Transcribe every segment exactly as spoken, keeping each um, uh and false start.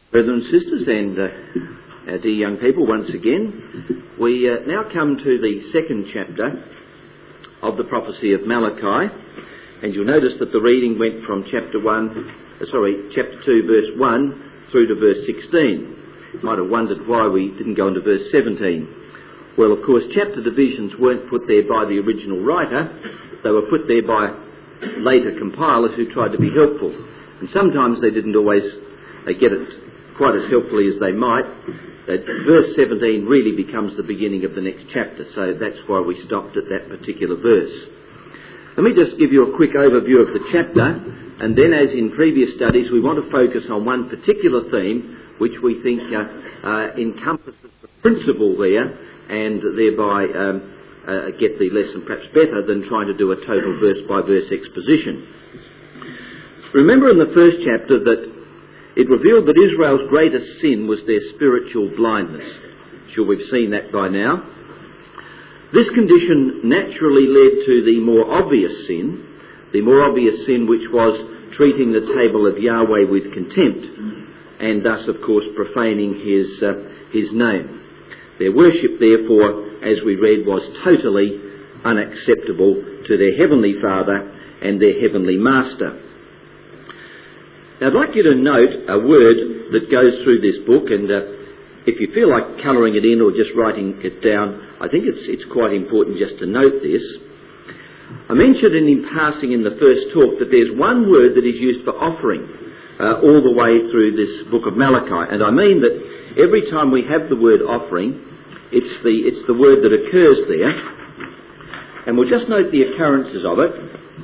Brothers and sisters and uh, our dear young people, once again, we uh, now come to the second chapter of the prophecy of Malachi, and you'll notice that the reading went from chapter one, uh, sorry, chapter two, verse one through to verse sixteen. You might have wondered why we didn't go into verse seventeen. Well, of course, chapter divisions weren't put there by the original writer; they were put there by later compilers who tried to be helpful, and sometimes they didn't always uh, get it quite as helpfully as they might. That verse seventeen really becomes the beginning of the next chapter, so that's why we stopped at that particular verse. Let me just give you a quick overview of the chapter, and then, as in previous studies, we want to focus on one particular theme which we think uh, uh, encompasses the principle there, and thereby um, uh, get the lesson perhaps better than trying to do a total verse-by-verse exposition. Remember in the first chapter that it revealed that Israel's greatest sin was their spiritual blindness. Sure, we've seen that by now. This condition naturally led to the more obvious sin, the more obvious sin which was treating the table of Yahweh with contempt, and thus, of course, profaning his, uh, his name. Their worship, therefore, as we read, was totally unacceptable to their heavenly Father and their heavenly Master. Now, I'd like you to note a word that goes through this book, and uh, if you feel like colouring it in or just writing it down, I think it's it's quite important just to note this. I mentioned in passing in the first talk that there's one word that is used for offering uh, all the way through this book of Malachi, and I mean that every time we have the word offering, it's the it's the word that occurs there, and we'll just note the occurrences of it.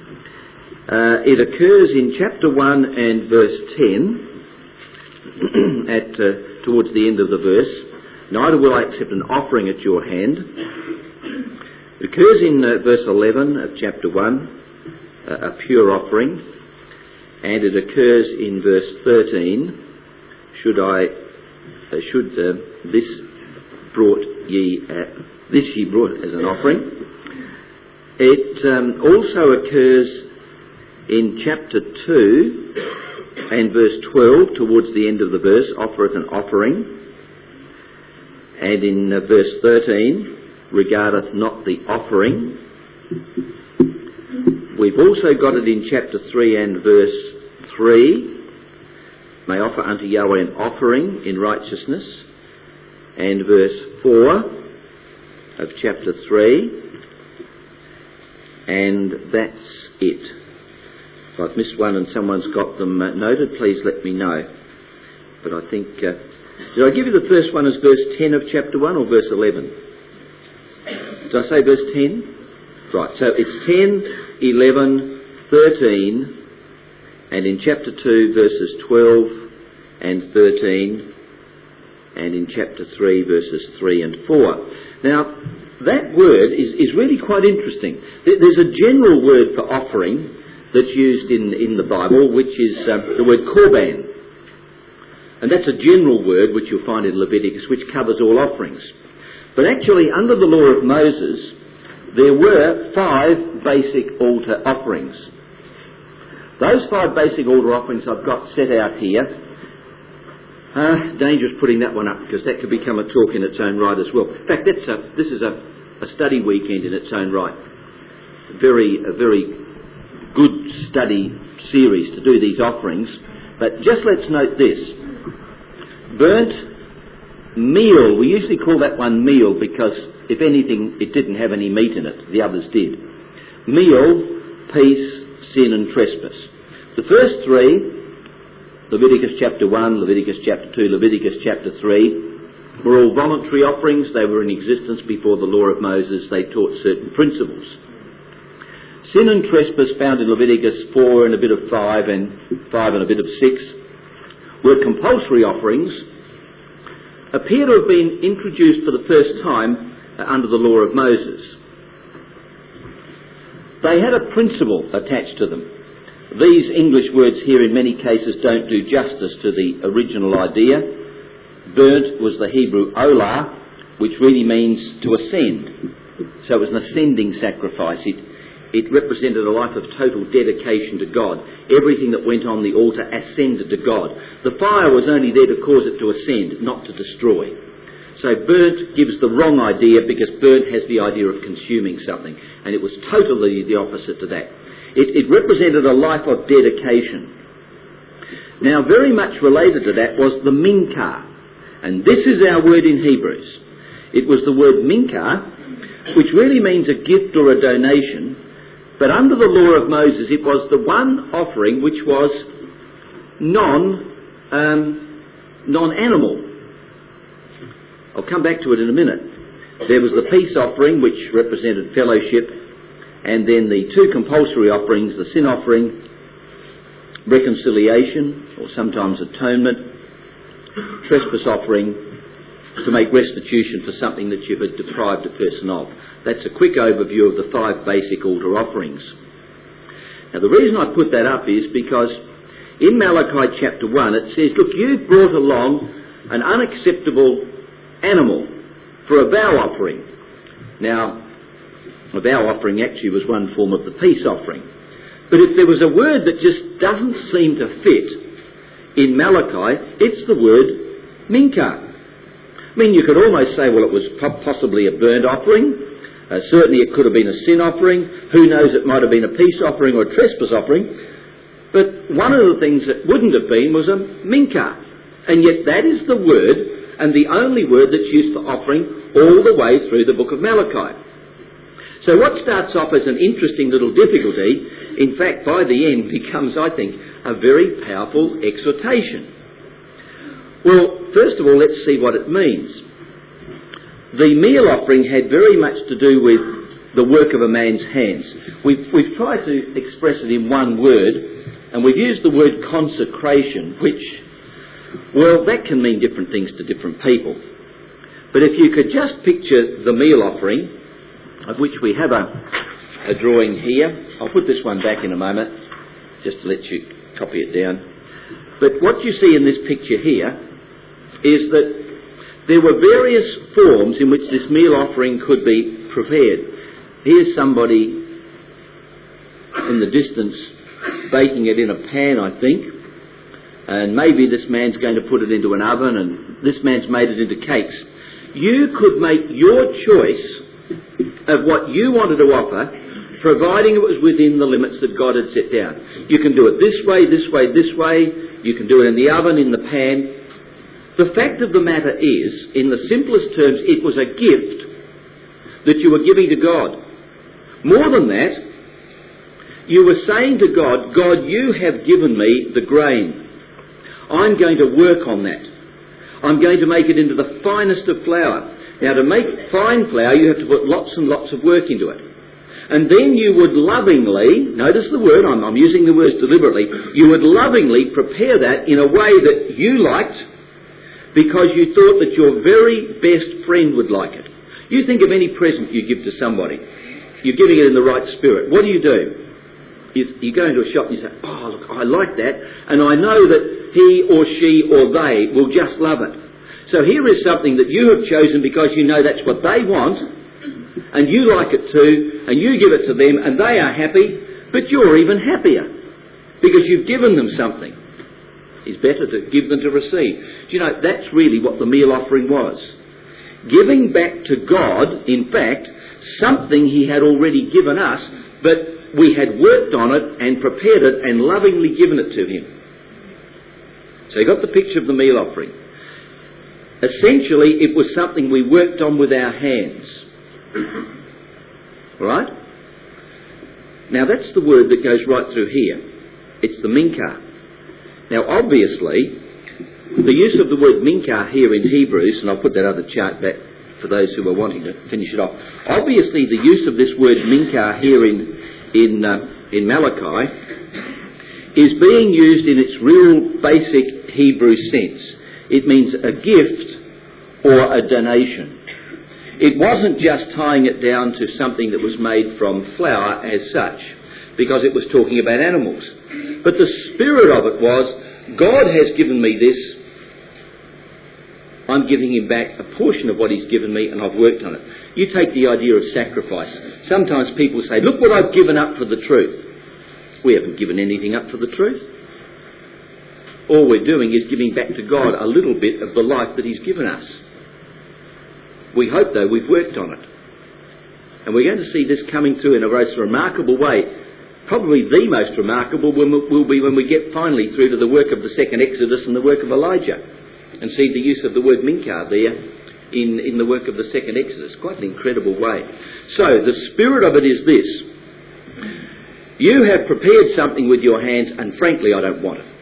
Uh, it occurs in chapter one and verse ten, at uh, towards the end of the verse. Neither will I accept an offering at your hand. It occurs in uh, verse eleven of chapter one, uh, a pure offering, and it occurs in verse thirteen. Should I, uh, should uh, this brought ye, uh, this ye brought as an offering. It um, also occurs in chapter two and verse twelve, towards the end of the verse, offereth an offering. And in uh, verse thirteen, regardeth not the offering. We've also got it in chapter three and verse three, may offer unto Yahweh an offering in righteousness. And verse four of chapter three, and that's it. If I've missed one and someone's got them uh, noted, please let me know. But I think... Uh, did I give you the first one as verse ten of chapter one or verse eleven? Did I say verse ten? Right, so it's ten, eleven, thirteen, and in chapter two verses twelve and thirteen, and in chapter three verses three and four. Now, that word is, is really quite interesting. There's a general word for offering that's used in, in the Bible, which is um, the word korban. And that's a general word which you'll find in Leviticus, which covers all offerings. But actually, under the law of Moses, there were five basic altar offerings. Those five basic altar offerings I've got set out here. Uh, dangerous putting that one up, because that could become a talk in its own right as well. In fact, that's a, this is a, a study weekend in its own right. Very, a very good study series to do these offerings. But just let's note this. Burnt meal. We usually call that one meal because, if anything, it didn't have any meat in it. The others did. Meal, peace, sin and trespass. The first three, Leviticus chapter one, Leviticus chapter two, Leviticus chapter three, were all voluntary offerings. They were in existence before the law of Moses. They taught certain principles. Sin and trespass, found in Leviticus four and a bit of five and five and a bit of six, were compulsory offerings, appear to have been introduced for the first time uh, under the law of Moses. They had a principle attached to them. These English words here in many cases don't do justice to the original idea. Burnt was the Hebrew olah, which really means to ascend. So it was an ascending sacrifice. It it represented a life of total dedication to God. Everything that went on the altar ascended to God. The fire was only there to cause it to ascend, not to destroy. So burnt gives the wrong idea, because burnt has the idea of consuming something, and it was totally the opposite to that. It, it represented a life of dedication. Now, very much related to that was the minkah, and this is our word in Hebrews. It was the word minkah, which really means a gift or a donation, but under the law of Moses it was the one offering which was non, um, non-animal. I'll come back to it in a minute. There was the peace offering, which represented fellowship, and then the two compulsory offerings, the sin offering, reconciliation, or sometimes atonement, trespass offering, to make restitution for something that you had deprived a person of. That's a quick overview of the five basic altar offerings. Now, the reason I put that up is because in Malachi chapter one it says, look, you've brought along an unacceptable animal for a vow offering. Now, a vow offering actually was one form of the peace offering. But if there was a word that just doesn't seem to fit in Malachi, it's the word minkah. I mean, you could almost say, well, it was possibly a burnt offering. Uh, certainly it could have been a sin offering. Who knows, it might have been a peace offering or a trespass offering. But one of the things that wouldn't have been was a minkah. And yet that is the word, and the only word that's used for offering all the way through the book of Malachi. So what starts off as an interesting little difficulty, in fact, by the end becomes, I think, a very powerful exhortation. Well, first of all, let's see what it means. The meal offering had very much to do with the work of a man's hands. We've, we've tried to express it in one word, and we've used the word consecration, which, well, that can mean different things to different people. But if you could just picture the meal offering, of which we have a, a drawing here. I'll put this one back in a moment, just to let you copy it down. But what you see in this picture here is that there were various forms in which this meal offering could be prepared. Here's somebody in the distance baking it in a pan, I think. And maybe this man's going to put it into an oven, and this man's made it into cakes. You could make your choice of what you wanted to offer, providing it was within the limits that God had set down. You can do it this way, this way, this way. You can do it in the oven, in the pan. The fact of the matter is, in the simplest terms, it was a gift that you were giving to God. More than that, you were saying to God, God, you have given me the grain. I'm going to work on that. I'm going to make it into the finest of flour. Now, to make fine flour, you have to put lots and lots of work into it. And then you would lovingly, notice the word, I'm, I'm using the words deliberately, you would lovingly prepare that in a way that you liked, because you thought that your very best friend would like it. You think of any present you give to somebody. You're giving it in the right spirit. What do you do? You, you go into a shop and you say, oh, look, I like that, and I know that he or she or they will just love it. So here is something that you have chosen because you know that's what they want, and you like it too, and you give it to them, and they are happy, but you're even happier because you've given them something. It's better to give than to receive. Do you know, that's really what the meal offering was. Giving back to God, in fact, something he had already given us, but we had worked on it and prepared it and lovingly given it to him. So you got the picture of the meal offering. Essentially, it was something we worked on with our hands. Right? Now that's the word that goes right through here. It's the minkah. Now obviously, the use of the word minkah here in Hebrews, and I'll put that other chart back for those who are wanting to finish it off. Obviously the use of this word minkah here in, in, uh, in Malachi is being used in its real basic Hebrew sense. It means a gift or a donation. It wasn't just tying it down to something that was made from flour as such, because it was talking about animals. But the spirit of it was, God has given me this. I'm giving him back a portion of what he's given me, and I've worked on it. You take the idea of sacrifice. Sometimes people say, look what I've given up for the truth. We haven't given anything up for the truth. All we're doing is giving back to God a little bit of the life that he's given us. We hope, though, we've worked on it. And we're going to see this coming through in a most remarkable way. Probably the most remarkable will be when we get finally through to the work of the second Exodus and the work of Elijah, and see the use of the word minkar there in, in the work of the second Exodus. Quite an incredible way. So, the spirit of it is this. You have prepared something with your hands, and frankly, I don't want it.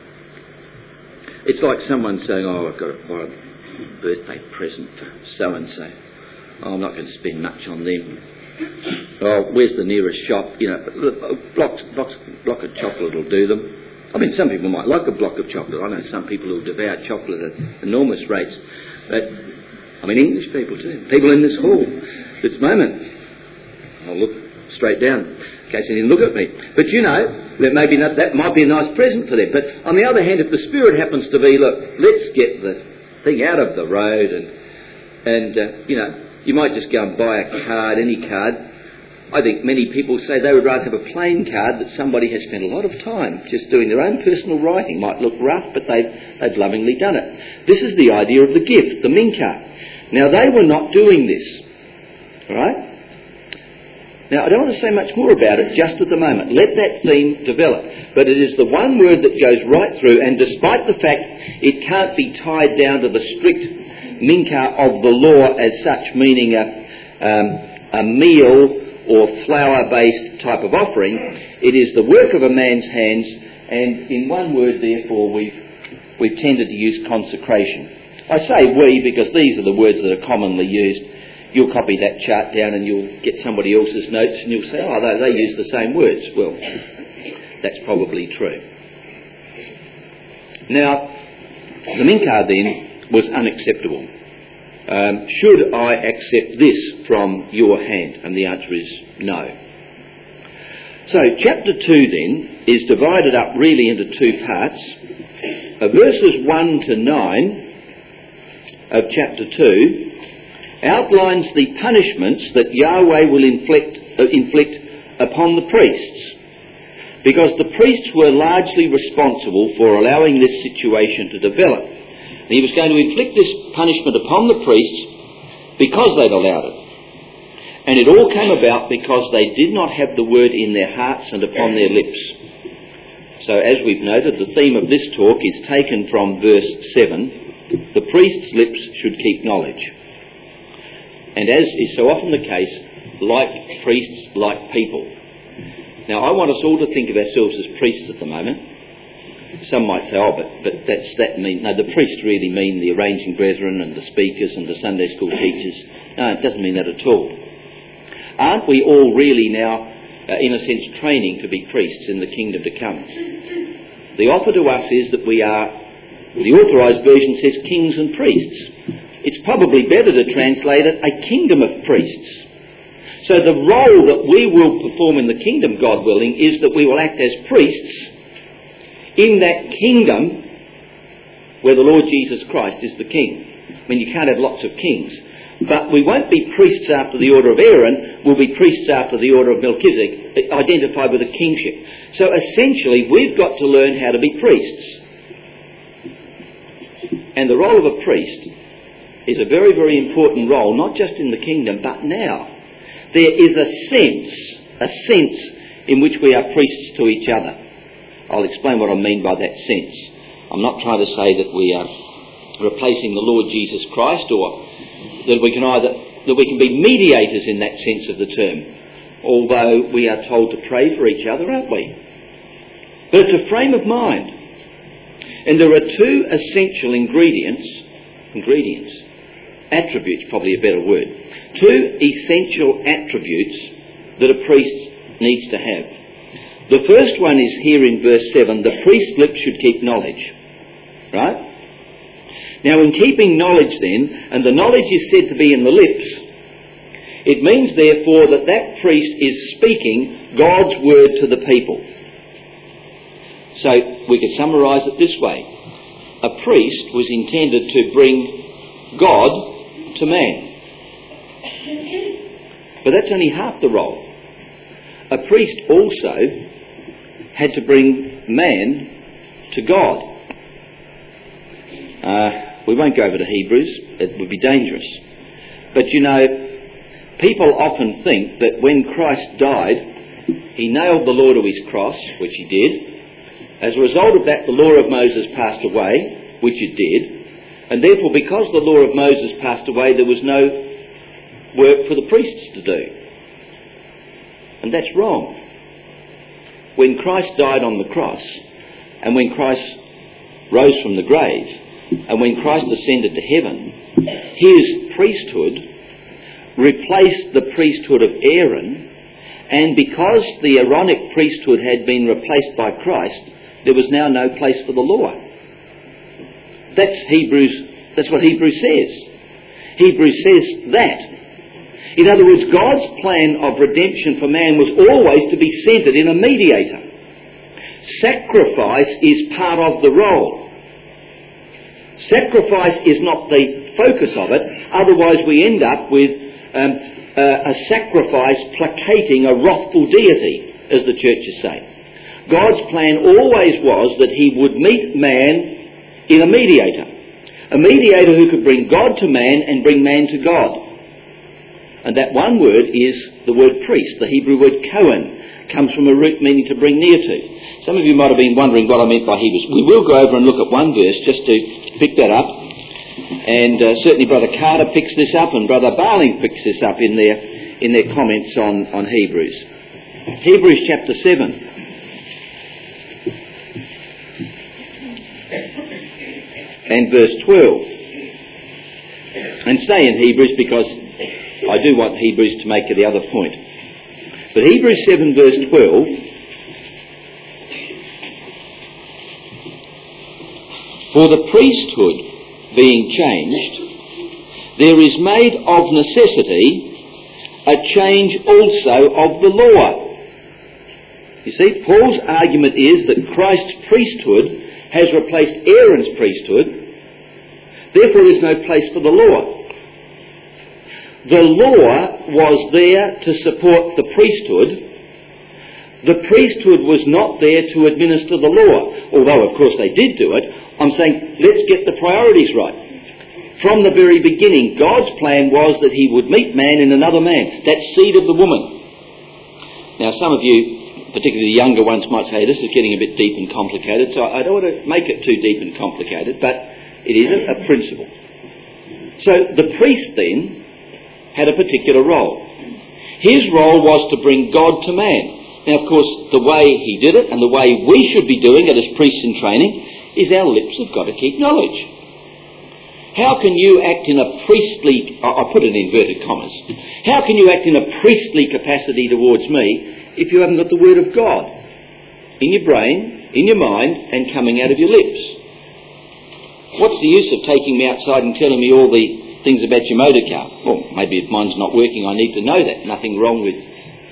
It's like someone saying, oh, I've got to buy a birthday present for so-and-so. Oh, I'm not going to spend much on them. Oh, where's the nearest shop? You know, a block, block, block of chocolate will do them. I mean, some people might like a block of chocolate. I know some people who devour chocolate at enormous rates. But, I mean, English people too. People in this hall this moment. I'll look straight down in case they didn't look at me. But, you know, that maybe not, that might be a nice present for them. But, on the other hand, if the spirit happens to be, look, let's get the thing out of the road and, and uh, you know, you might just go and buy a card, any card. I think many people say they would rather have a plain card that somebody has spent a lot of time just doing their own personal writing. Might look rough, but they've, they've lovingly done it. This is the idea of the gift, the minkar. Now, they were not doing this. All right? Now, I don't want to say much more about it just at the moment. Let that theme develop. But it is the one word that goes right through, and despite the fact it can't be tied down to the strict minkar of the law as such, meaning a, um, a meal or flour-based type of offering, it is the work of a man's hands, and in one word, therefore, we've, we've tended to use consecration. I say we because these are the words that are commonly used. You'll copy that chart down and you'll get somebody else's notes and you'll say, oh, they, they use the same words. Well, that's probably true. Now, the minkar then was unacceptable. Um, should I accept this from your hand? And the answer is no. So chapter two then is divided up really into two parts. Uh, verses one to nine of chapter two outlines the punishments that Yahweh will inflict, uh, inflict upon the priests, because the priests were largely responsible for allowing this situation to develop. And he was going to inflict this punishment upon the priests because they'd allowed it. And it all came about because they did not have the word in their hearts and upon their lips. So as we've noted, the theme of this talk is taken from verse seven. The priest's lips should keep knowledge. And as is so often the case, like priests, like people. Now I want us all to think of ourselves as priests at the moment. Some might say, oh, but, but that's that mean. No, the priests really mean the arranging brethren and the speakers and the Sunday school teachers. No, it doesn't mean that at all. Aren't we all really now, uh, in a sense, training to be priests in the kingdom to come? The offer to us is that we are, the authorised version says kings and priests. It's probably better to translate it a kingdom of priests. So the role that we will perform in the kingdom, God willing, is that we will act as priests in that kingdom where the Lord Jesus Christ is the king. I mean, you can't have lots of kings. But we won't be priests after the order of Aaron, we'll be priests after the order of Melchizedek, identified with a kingship. So essentially, we've got to learn how to be priests. And the role of a priest is a very, very important role, not just in the kingdom, but now. There is a sense, a sense in which we are priests to each other. I'll explain what I mean by that sense. I'm not trying to say that we are replacing the Lord Jesus Christ, or that we can either that we can be mediators in that sense of the term, although we are told to pray for each other, aren't we? But it's a frame of mind. And there are two essential ingredients, ingredients, attributes, probably a better word, two essential attributes that a priest needs to have. The first one is here in verse seven, the priest's lips should keep knowledge. Right? Now in keeping knowledge then, and the knowledge is said to be in the lips, it means therefore that that priest is speaking God's word to the people. So we could summarise it this way. A priest was intended to bring God to man. But that's only half the role. A priest also had to bring man to God. Uh, we won't go over to Hebrews, it would be dangerous. But you know, people often think that when Christ died, he nailed the law to his cross, which he did. As a result of that, the law of Moses passed away, which it did. And therefore, because the law of Moses passed away, there was no work for the priests to do. And that's wrong. When Christ died on the cross, and when Christ rose from the grave, and when Christ ascended to heaven, his priesthood replaced the priesthood of Aaron, and because the Aaronic priesthood had been replaced by Christ, there was now no place for the law. That's Hebrews, that's what Hebrews says. Hebrews says that. In other words, God's plan of redemption for man was always to be centred in a mediator. Sacrifice is part of the role. Sacrifice is not the focus of it, otherwise we end up with um, uh, a sacrifice placating a wrathful deity, as the churches say. God's plan always was that he would meet man in a mediator. A mediator who could bring God to man and bring man to God. And that one word is the word priest. The Hebrew word Cohen comes from a root meaning to bring near to. Some of you might have been wondering what I meant by Hebrews. We will go over and look at one verse just to pick that up. And uh, certainly Brother Carter picks this up and Brother Barling picks this up in their, in their comments on, on Hebrews. Hebrews chapter seven. And verse twelve. And stay in Hebrews because I do want Hebrews to make the other point. But Hebrews seven verse twelve, for the priesthood being changed, there is made of necessity a change also of the law. You see, Paul's argument is that Christ's priesthood has replaced Aaron's priesthood, therefore there's no place for the law. The law was there to support the priesthood. The priesthood was not there to administer the law, although of course they did do it. I'm saying let's get the priorities right. From the very beginning, God's plan was that he would meet man in another man, that seed of the woman. Now some of you, particularly the younger ones, might say this is getting a bit deep and complicated, so I don't want to make it too deep and complicated, but it is a, a principle. So the priest then had a particular role. His role was to bring God to man. Now, of course, the way he did it and the way we should be doing it as priests in training is our lips have got to keep knowledge. How can you act in a priestly, I'll put it in inverted commas, how can you act in a priestly capacity towards me if you haven't got the word of God in your brain, in your mind, and coming out of your lips? What's the use of taking me outside and telling me all the things about your motor car? Well, maybe if mine's not working, I need to know that. Nothing wrong with...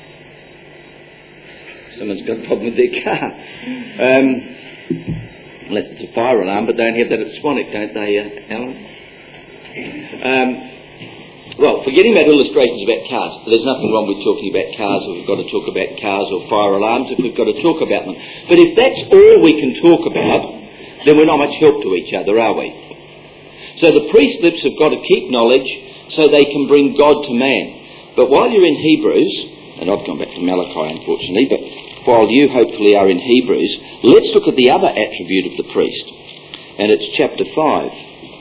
Someone's got a problem with their car. Um, unless it's a fire alarm, but they don't have that at Swanwick, don't they, uh, Alan? Um, well, forgetting about illustrations about cars, there's nothing wrong with talking about cars if we've got to talk about cars or fire alarms if we've got to talk about them. But if that's all we can talk about, then we're not much help to each other, are we? So the priest's lips have got to keep knowledge so they can bring God to man. But while you're in Hebrews, and I've gone back to Malachi unfortunately, but while you hopefully are in Hebrews, let's look at the other attribute of the priest. And it's chapter five.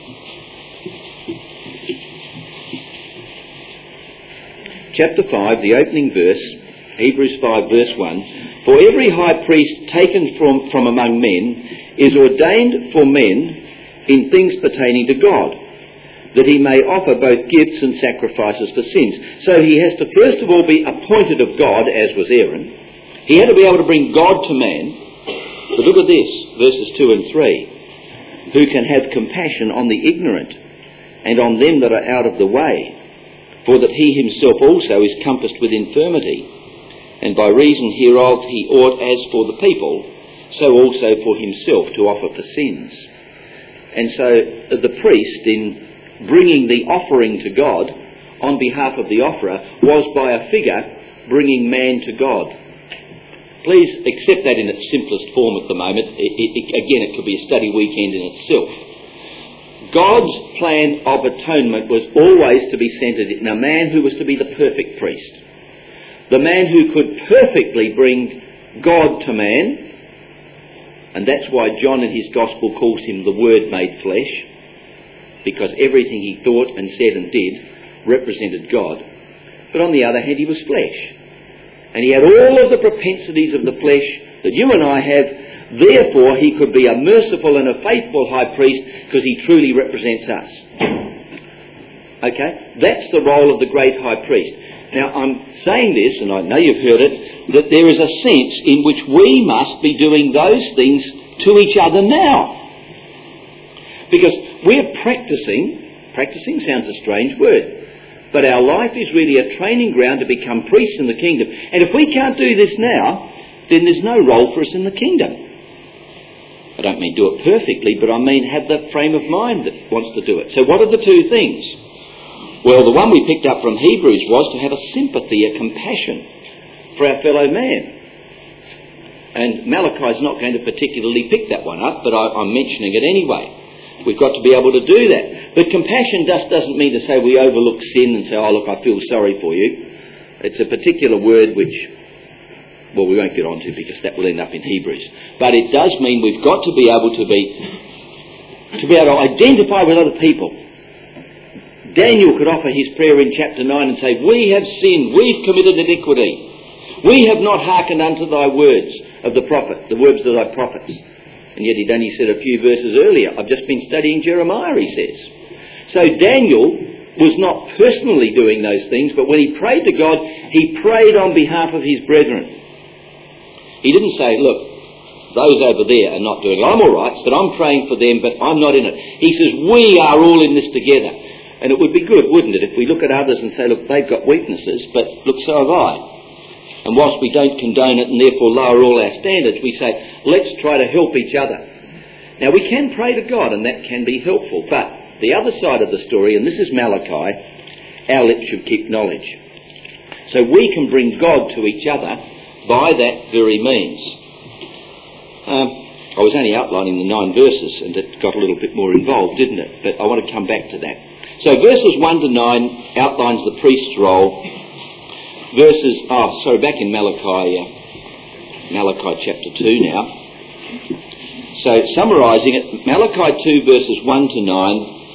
Chapter five, the opening verse, Hebrews five verse one. For every high priest taken from, from among men is ordained for men in things pertaining to God, that he may offer both gifts and sacrifices for sins. So he has to first of all be appointed of God, as was Aaron. He had to be able to bring God to man. But look at this, verses two and three. Who can have compassion on the ignorant and on them that are out of the way, for that he himself also is compassed with infirmity. And by reason hereof he ought, as for the people, so also for himself to offer for sins. And so the priest in bringing the offering to God on behalf of the offerer was by a figure bringing man to God. Please accept that in its simplest form at the moment. It, it, it, again, it could be a study weekend in itself. God's plan of atonement was always to be centred in a man who was to be the perfect priest. The man who could perfectly bring God to man. And that's why John in his Gospel calls him the Word made flesh. Because everything he thought and said and did represented God. But on the other hand, he was flesh. And he had all of the propensities of the flesh that you and I have. Therefore, he could be a merciful and a faithful high priest because he truly represents us. Okay? That's the role of the great high priest. Now, I'm saying this, and I know you've heard it, that there is a sense in which we must be doing those things to each other now. Because we're practicing, practicing sounds a strange word, but our life is really a training ground to become priests in the kingdom. And if we can't do this now, then there's no role for us in the kingdom. I don't mean do it perfectly, but I mean have the frame of mind that wants to do it. So what are the two things? Well, the one we picked up from Hebrews was to have a sympathy, a compassion for our fellow man. And Malachi's not going to particularly pick that one up, but I, I'm mentioning it anyway. We've got to be able to do that. But compassion just doesn't mean to say we overlook sin and say, oh look, I feel sorry for you. It's a particular word which, well, we won't get on to because that will end up in Hebrews. But it does mean we've got to be able to be, to be able to identify with other people. Daniel could offer his prayer in chapter nine and say, we have sinned, we've committed iniquity. We have not hearkened unto thy words of the prophet, the words of thy prophets. And yet he'd only said a few verses earlier, I've just been studying Jeremiah, he says. So Daniel was not personally doing those things, but when he prayed to God, he prayed on behalf of his brethren. He didn't say, look, those over there are not doing it. I'm all right, but I'm praying for them, but I'm not in it. He says, we are all in this together. And it would be good, wouldn't it, if we look at others and say, look, they've got weaknesses, but look, so have I. And whilst we don't condone it and therefore lower all our standards, we say, let's try to help each other. Now, we can pray to God, and that can be helpful. But the other side of the story, and this is Malachi, our lips should keep knowledge. So we can bring God to each other by that very means. Um, I was only outlining the nine verses, and it got a little bit more involved, didn't it? But I want to come back to that. So verses one to nine outlines the priest's role. Verses, oh, sorry, back in Malachi, uh, Malachi chapter two now. So summarising it, Malachi two verses one to nine,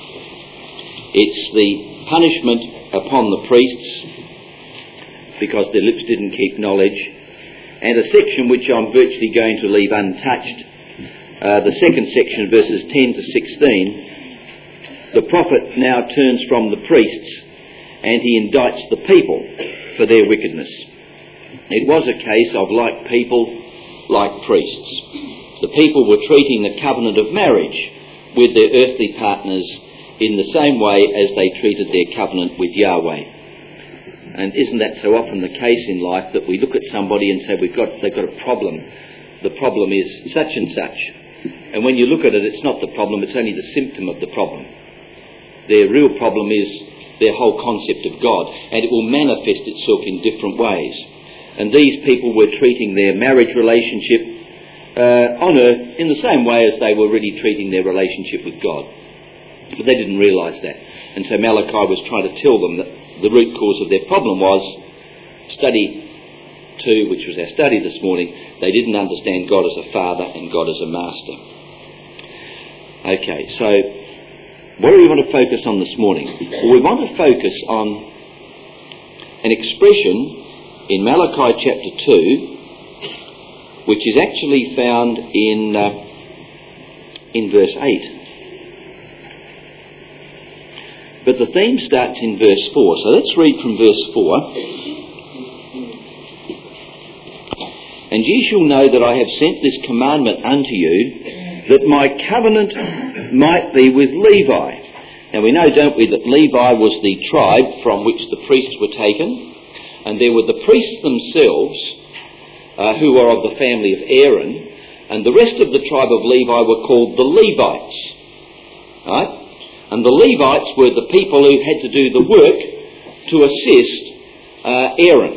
it's the punishment upon the priests because their lips didn't keep knowledge. And a section which I'm virtually going to leave untouched, uh, the second section, verses ten to sixteen, the prophet now turns from the priests and he indicts the people for their wickedness. It was a case of like people, like priests. The people were treating the covenant of marriage with their earthly partners in the same way as they treated their covenant with Yahweh. And isn't that so often the case in life that we look at somebody and say, we've got, they've got a problem. The problem is such and such. And when you look at it, it's not the problem, it's only the symptom of the problem. Their real problem is their whole concept of God, and it will manifest itself in different ways. And these people were treating their marriage relationship uh, on earth in the same way as they were really treating their relationship with God. But they didn't realise that. And so Malachi was trying to tell them that the root cause of their problem was study two, which was our study this morning. They didn't understand God as a father and God as a master. Okay, so what do we want to focus on this morning? Well, we want to focus on an expression in Malachi chapter two, which is actually found in uh, in verse eight. But the theme starts in verse four. So let's read from verse four. And ye shall know that I have sent this commandment unto you, that my covenant might be with Levi. Now we know, don't we, that Levi was the tribe from which the priests were taken, and there were the priests themselves uh, who were of the family of Aaron, and the rest of the tribe of Levi were called the Levites. Right? And the Levites were the people who had to do the work to assist uh, Aaron.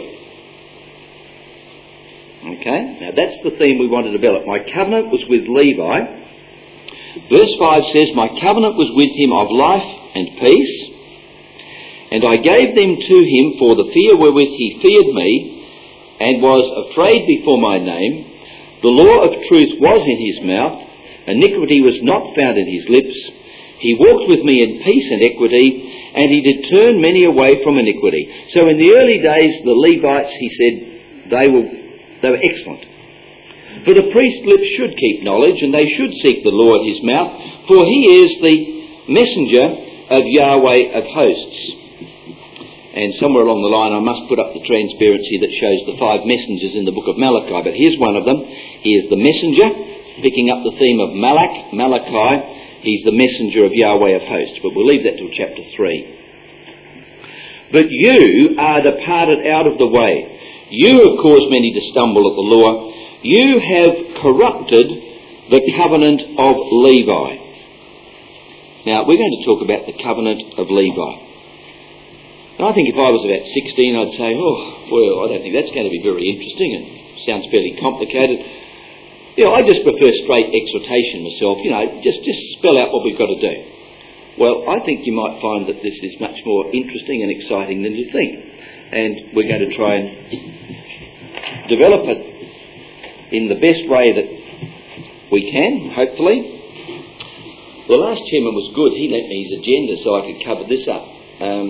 Okay, now that's the theme we want to develop. My covenant was with Levi. Verse five says, my covenant was with him of life and peace, and I gave them to him for the fear wherewith he feared me, and was afraid before my name. The law of truth was in his mouth, iniquity was not found in his lips. He walked with me in peace and equity, and he did turn many away from iniquity. So in the early days, the Levites, he said, they were they were excellent. For the priest's lips should keep knowledge, and they should seek the law at his mouth, for he is the messenger of Yahweh of hosts. And somewhere along the line I must put up the transparency that shows the five messengers in the book of Malachi. But here's one of them. He is the messenger, picking up the theme of Malach, Malachi. He's the messenger of Yahweh of hosts. But we'll leave that till chapter three. But you are departed out of the way. You have caused many to stumble at the law. You have corrupted the covenant of Levi. Now, we're going to talk about the covenant of Levi. And I think if I was about sixteen, I'd say, oh, well, I don't think that's going to be very interesting and sounds fairly complicated. You know, I just prefer straight exhortation myself. You know, just, just spell out what we've got to do. Well, I think you might find that this is much more interesting and exciting than you think. And we're going to try and develop it in the best way that we can, hopefully. The last chairman was good. He lent me his agenda so I could cover this up. Um,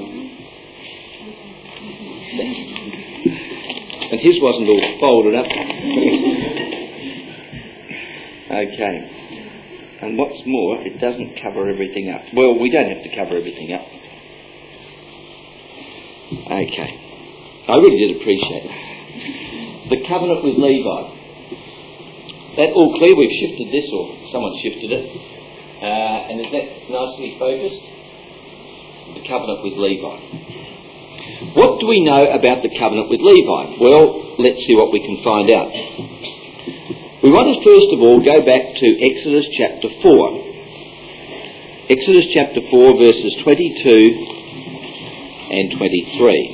and his wasn't all folded up. Okay. And what's more, it doesn't cover everything up. Well, we don't have to cover everything up. Okay. I really did appreciate it. The covenant with Levi. That all clear? We've shifted this, or someone shifted it. Uh, and is that nicely focused? The covenant with Levi. What do we know about the covenant with Levi? Well, let's see what we can find out. We want to first of all go back to Exodus chapter four. Exodus chapter four, verses twenty-two and twenty-three.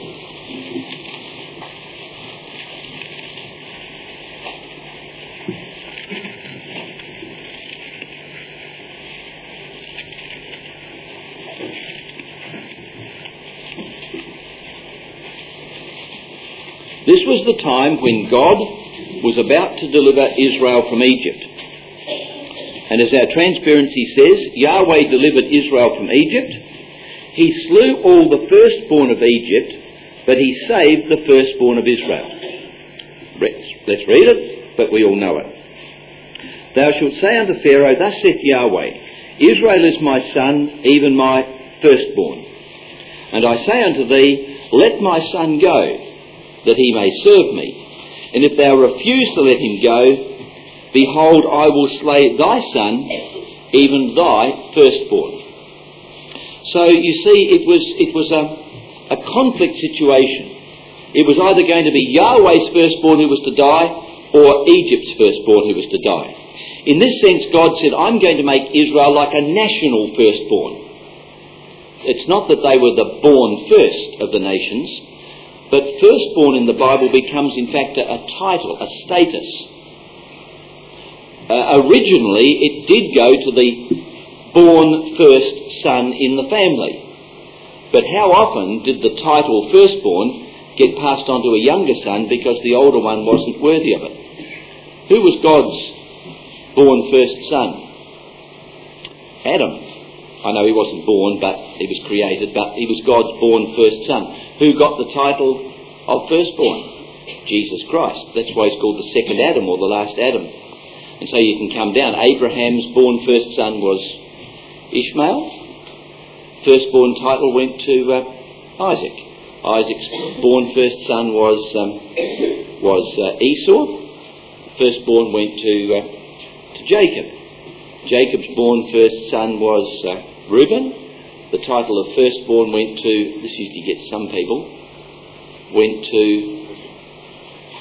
This was the time when God was about to deliver Israel from Egypt. And as our transparency says, Yahweh delivered Israel from Egypt. He slew all the firstborn of Egypt, but he saved the firstborn of Israel. Let's, let's read it, but we all know it. Thou shalt say unto Pharaoh, Thus saith Yahweh, Israel is my son, even my firstborn. And I say unto thee, Let my son go, that he may serve me. And if thou refuse to let him go, behold, I will slay thy son, even thy firstborn. So you see, it was it was a, a conflict situation. It was either going to be Yahweh's firstborn who was to die, or Egypt's firstborn who was to die. In this sense, God said, I'm going to make Israel like a national firstborn. It's not that they were the born first of the nations, but firstborn in the Bible becomes, in fact, a, a title, a status. Uh, originally, it did go to the born first son in the family. But how often did the title firstborn get passed on to a younger son because the older one wasn't worthy of it? Who was God's born first son? Adam. I know he wasn't born, but he was created, but he was God's born first son. Who got the title of firstborn? Jesus Christ. That's why he's called the second Adam, or the last Adam. And so you can come down. Abraham's born first son was Ishmael. Firstborn title went to uh, Isaac. Isaac's born first son was um, was uh, Esau. Firstborn went to uh, to Jacob. Jacob's born first son was uh, Reuben. The title of firstborn went to, this usually gets some people, went to,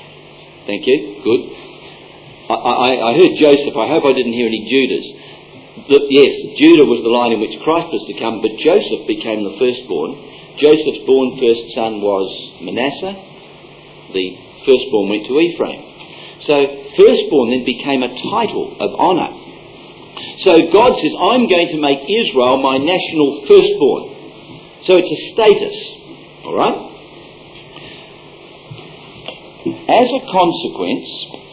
thank you, good. I, I, I heard Joseph. I hope I didn't hear any Judas. the, yes, Judah was the line in which Christ was to come, but Joseph became the firstborn. Joseph's born first son was Manasseh. The firstborn went to Ephraim. So firstborn then became a title of honour. So God says, I'm going to make Israel my national firstborn. So it's a status, all right? As a consequence,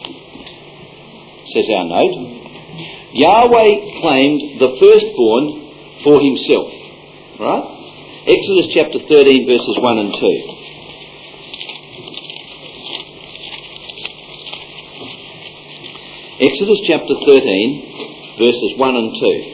says our note, Yahweh claimed the firstborn for himself, right? Exodus chapter thirteen, verses one and two. Exodus chapter thirteen, verses one and two.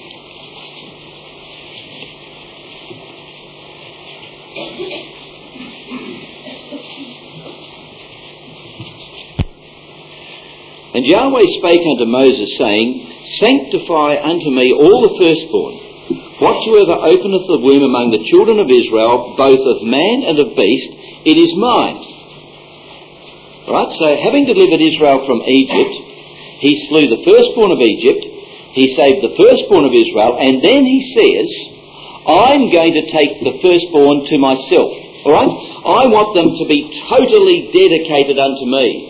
And Yahweh spake unto Moses, saying, Sanctify unto me all the firstborn. Whatsoever openeth the womb among the children of Israel, both of man and of beast, it is mine. Right? So having delivered Israel from Egypt, he slew the firstborn of Egypt, he saved the firstborn of Israel, and then he says, I'm going to take the firstborn to myself. All right? I want them to be totally dedicated unto me.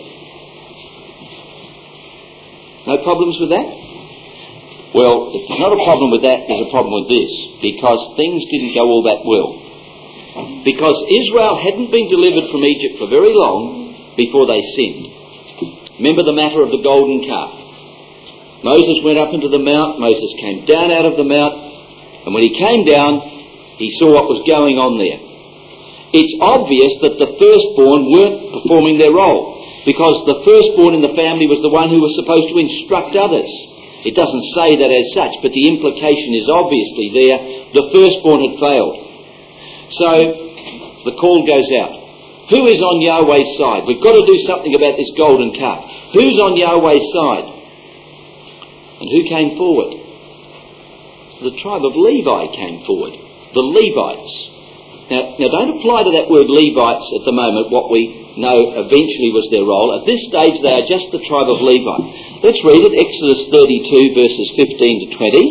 No problems with that? Well, if there's not a problem with that, there's a problem with this, because things didn't go all that well. Because Israel hadn't been delivered from Egypt for very long before they sinned. Remember the matter of the golden calf. Moses went up into the mount, Moses came down out of the mount, and when he came down, he saw what was going on there. It's obvious that the firstborn weren't performing their role, because the firstborn in the family was the one who was supposed to instruct others. It doesn't say that as such, but the implication is obviously there. The firstborn had failed. So the call goes out. Who is on Yahweh's side? We've got to do something about this golden calf. Who's on Yahweh's side? And who came forward? The tribe of Levi came forward. The Levites. Now, now don't apply to that word Levites at the moment what we know eventually was their role. At this stage they are just the tribe of Levi. Let's read it, Exodus thirty-two verses fifteen to twenty.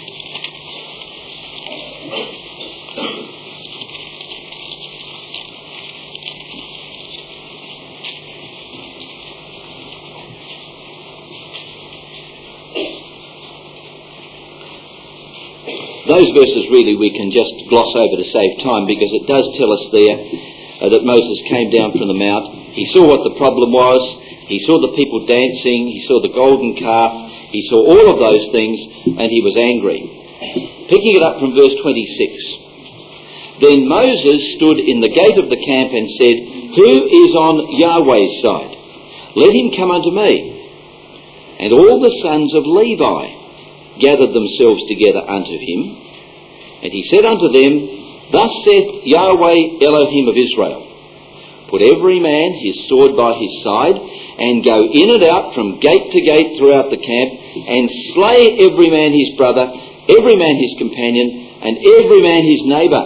Those verses really we can just gloss over to save time, because it does tell us there uh, that Moses came down from the mount. He saw what the problem was. He saw the people dancing. He saw the golden calf. He saw all of those things, and he was angry. Picking it up from verse twenty-six. Then Moses stood in the gate of the camp and said, Who is on Yahweh's side? Let him come unto me. And all the sons of Levi gathered themselves together unto him, and he said unto them, Thus saith Yahweh Elohim of Israel, Put every man his sword by his side, and go in and out from gate to gate throughout the camp, and slay every man his brother, every man his companion, and every man his neighbour.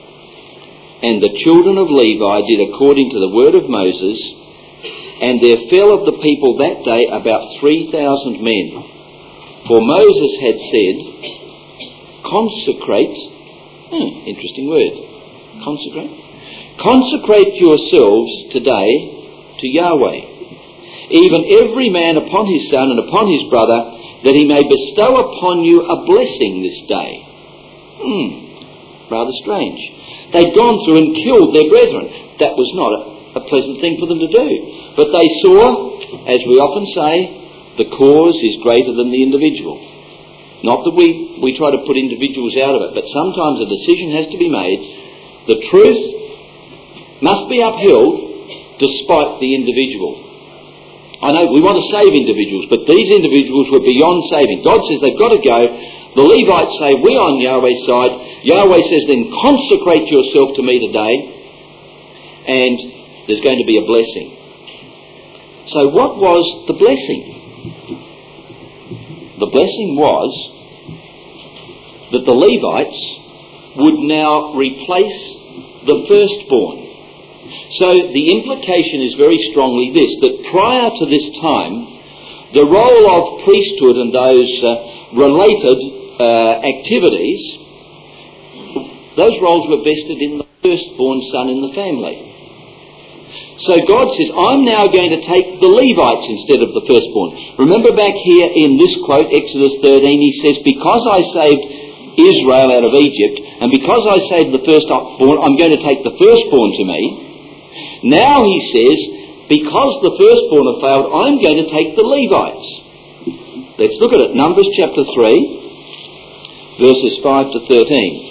And the children of Levi did according to the word of Moses, and there fell of the people that day about three thousand men. For Moses had said, Consecrate, hmm, interesting word, consecrate, consecrate yourselves today to Yahweh, even every man upon his son and upon his brother, that he may bestow upon you a blessing this day. Hmm, rather strange. They'd gone through and killed their brethren. That was not a, a pleasant thing for them to do. But they saw, as we often say, the cause is greater than the individual. Not that we, we try to put individuals out of it, but sometimes a decision has to be made. The truth must be upheld despite the individual. I know we want to save individuals, but these individuals were beyond saving. God says they've got to go. The Levites say, we're on Yahweh's side. Yahweh says, then consecrate yourself to me today, and there's going to be a blessing. So what was the blessing? The blessing was that the Levites would now replace the firstborn. So the implication is very strongly this, that prior to this time, the role of priesthood and those uh, related uh, activities, those roles were vested in the firstborn son in the family. So God says, I'm now going to take the Levites instead of the firstborn. Remember back here in this quote, Exodus thirteen, he says, because I saved Israel out of Egypt, and because I saved the firstborn, I'm going to take the firstborn to me. Now he says, because the firstborn have failed, I'm going to take the Levites. Let's look at it. Numbers chapter three, verses five to thirteen.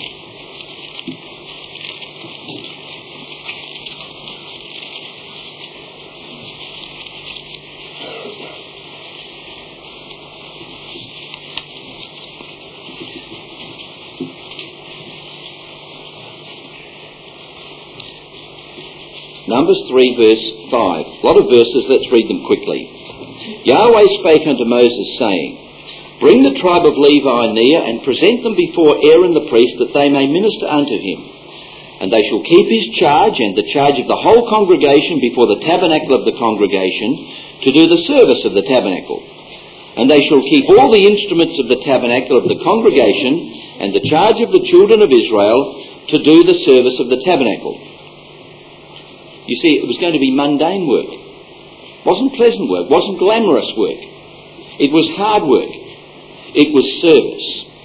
Numbers three, verse five. A lot of verses, let's read them quickly. Yahweh spake unto Moses, saying, Bring the tribe of Levi near, and present them before Aaron the priest, that they may minister unto him. And they shall keep his charge, and the charge of the whole congregation before the tabernacle of the congregation, to do the service of the tabernacle. And they shall keep all the instruments of the tabernacle of the congregation, and the charge of the children of Israel, to do the service of the tabernacle. You see, it was going to be mundane work. It wasn't pleasant work, wasn't glamorous work. It was hard work. It was service.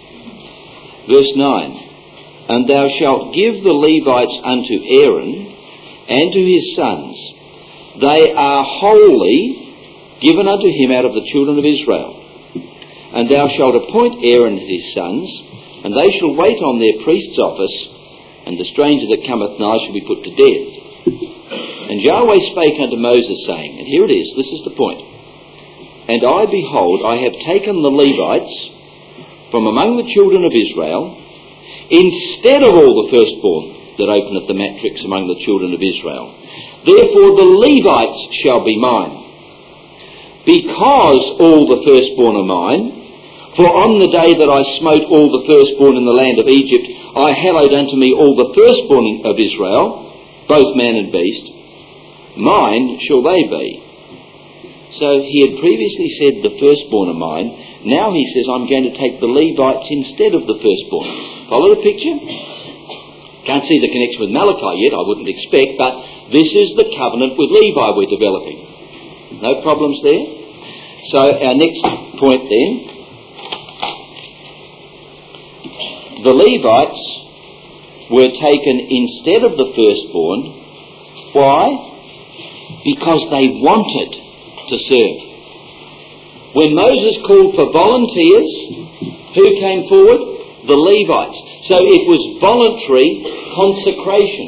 Verse nine, And thou shalt give the Levites unto Aaron and to his sons. They are wholly given unto him out of the children of Israel. And thou shalt appoint Aaron and his sons, and they shall wait on their priest's office, and the stranger that cometh nigh shall be put to death. And Yahweh spake unto Moses, saying, and here it is, this is the point. And I, behold, I have taken the Levites from among the children of Israel, instead of all the firstborn that openeth the matrix among the children of Israel. Therefore the Levites shall be mine, because all the firstborn are mine. For on the day that I smote all the firstborn in the land of Egypt, I hallowed unto me all the firstborn of Israel, both man and beast. Mine shall they be. So he had previously said the firstborn are mine. Now he says, I'm going to take the Levites instead of the firstborn. Follow the picture? Can't see the connection with Malachi yet, I wouldn't expect, but this is the covenant with Levi we're developing. No problems there? So our next point then, the Levites were taken instead of the firstborn. Why? Because they wanted to serve. When Moses called for volunteers, who came forward? The Levites. So it was voluntary consecration.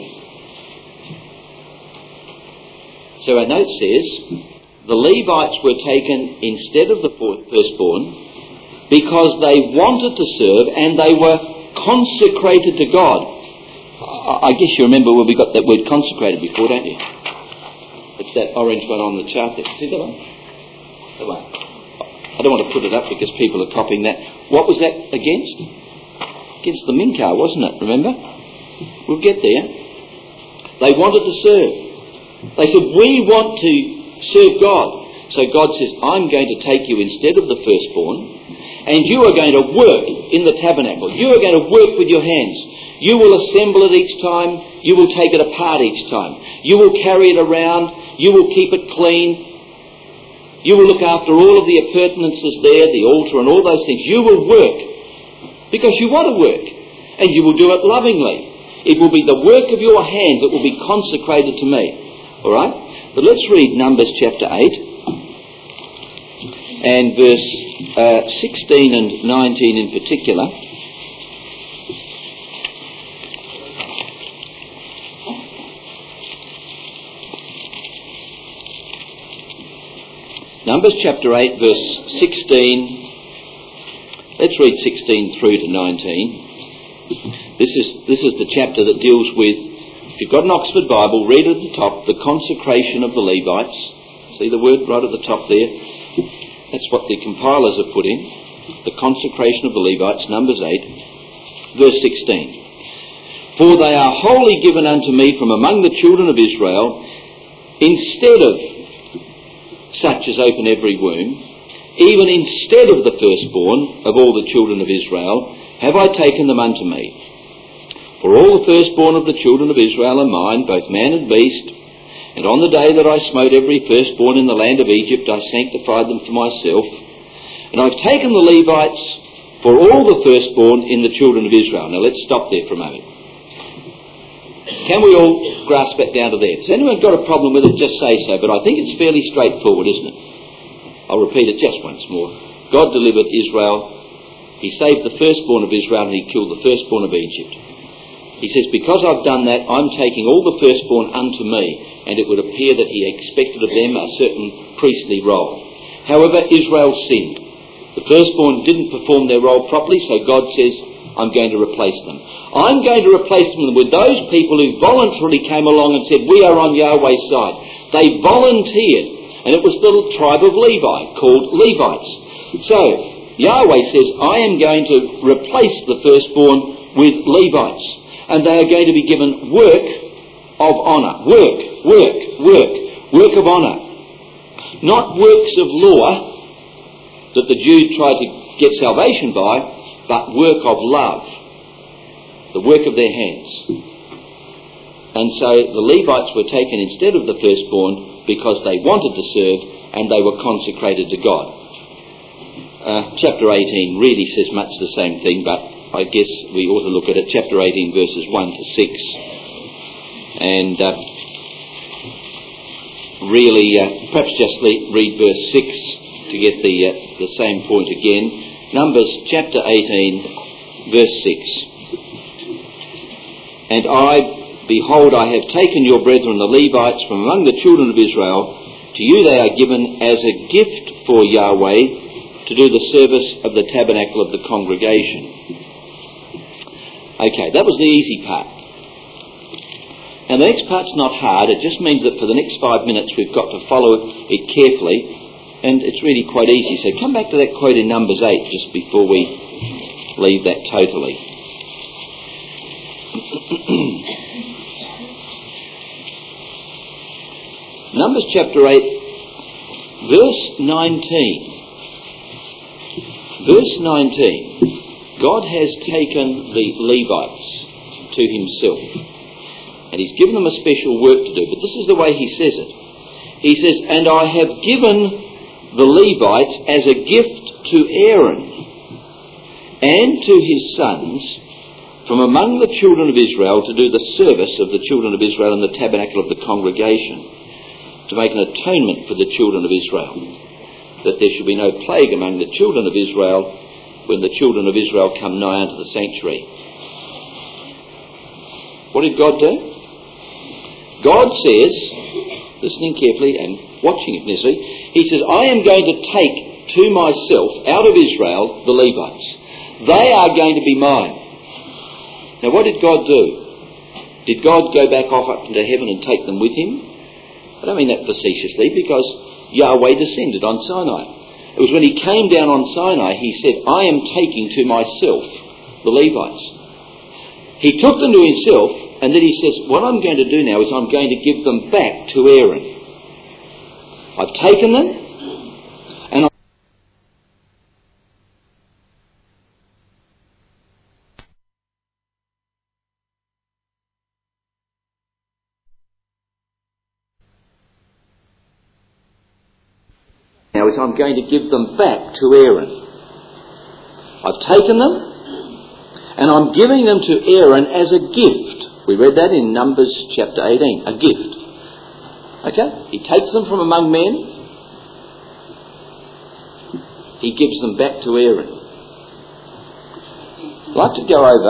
So our note says, the Levites were taken instead of the firstborn because they wanted to serve and they were consecrated to God. I guess you remember where we got that word consecrated before, don't you? It's that orange one on the chart there. See that one? That one. I don't want to put it up because people are copying that. What was that against? Against the Minkar, wasn't it? Remember? We'll get there. They wanted to serve. They said, we want to serve God. So God says, I'm going to take you instead of the firstborn, and you are going to work in the tabernacle. You are going to work with your hands. You will assemble it each time. You will take it apart each time. You will carry it around. You will keep it clean. You will look after all of the appurtenances there, the altar and all those things. You will work because you want to work, and you will do it lovingly. It will be the work of your hands that will be consecrated to me. All right? But let's read Numbers chapter eight and verse uh, sixteen and nineteen in particular. Numbers chapter eight, verse sixteen. Let's read sixteen through to nineteen. This is this is the chapter that deals with, if you've got an Oxford Bible, read at the top, the consecration of the Levites. See the word right at the top there? That's what the compilers have put in. The consecration of the Levites, Numbers eight, verse sixteen. For they are wholly given unto me from among the children of Israel, instead of such as open every womb, even instead of the firstborn of all the children of Israel, have I taken them unto me. For all the firstborn of the children of Israel are mine, both man and beast. And on the day that I smote every firstborn in the land of Egypt, I sanctified them for myself. And I've taken the Levites for all the firstborn in the children of Israel. Now let's stop there for a moment. Can we all grasp that down to there? Has anyone got a problem with it? Just say so. But I think it's fairly straightforward, isn't it? I'll repeat it just once more. God delivered Israel. He saved the firstborn of Israel and he killed the firstborn of Egypt. He says, because I've done that, I'm taking all the firstborn unto me. And it would appear that he expected of them a certain priestly role. However, Israel sinned. The firstborn didn't perform their role properly, so God says, I'm going to replace them. I'm going to replace them with those people who voluntarily came along and said, we are on Yahweh's side. They volunteered. And it was the tribe of Levi, called Levites. So, Yahweh says, I am going to replace the firstborn with Levites. And they are going to be given work of honour. Work, work, work. Work of honour. Not works of law that the Jews tried to get salvation by, but work of love. The work of their hands. And so the Levites were taken instead of the firstborn because they wanted to serve and they were consecrated to God. Uh, chapter eighteen really says much the same thing, but I guess we ought to look at it. Chapter eighteen, verses one to six. And uh, really, uh, perhaps just read verse six to get the, uh, the same point again. Numbers chapter eighteen, verse six. And I, behold, I have taken your brethren the Levites from among the children of Israel. To you they are given as a gift for Yahweh to do the service of the tabernacle of the congregation. Okay, that was the easy part. And the next part's not hard. It just means that for the next five minutes we've got to follow it carefully. And it's really quite easy. So come back to that quote in Numbers eight just before we leave that totally. Numbers chapter eight, verse nineteen. Verse nineteen. God has taken the Levites to himself. And he's given them a special work to do. But this is the way he says it. He says, and I have given the Levites as a gift to Aaron and to his sons from among the children of Israel to do the service of the children of Israel in the tabernacle of the congregation, to make an atonement for the children of Israel, that there should be no plague among the children of Israel when the children of Israel come nigh unto the sanctuary. What did God do? God says, listening carefully and watching it, Nessie, he says, I am going to take to myself out of Israel the Levites. They are going to be mine. Now what did God do? Did God go back off up into heaven and take them with him? I don't mean that facetiously, because Yahweh descended on Sinai. It was when he came down on Sinai, he said, I am taking to myself the Levites. He took them to himself, and then he says, what I'm going to do now is I'm going to give them back to Aaron. I've taken them, and I now is I'm going to give them back to Aaron. I've taken them and I'm giving them to Aaron as a gift. We read that in Numbers chapter eighteen, a gift. Okay? He takes them from among men. He gives them back to Aaron. I'd like to go over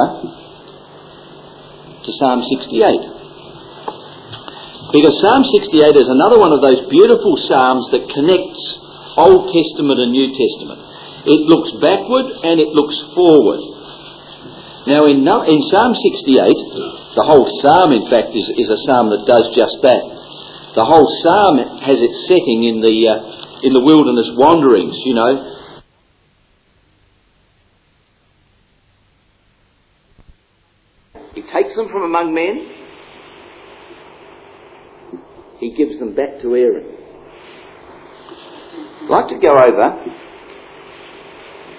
to Psalm sixty-eight. Because Psalm sixty-eight is another one of those beautiful psalms that connects Old Testament and New Testament. It looks backward and it looks forward. Now in, in Psalm sixty-eight, the whole psalm in fact is, is a psalm that does just that. The whole psalm has its setting in the uh, in the wilderness wanderings, you know. He takes them from among men. He gives them back to Aaron. I'd like to go over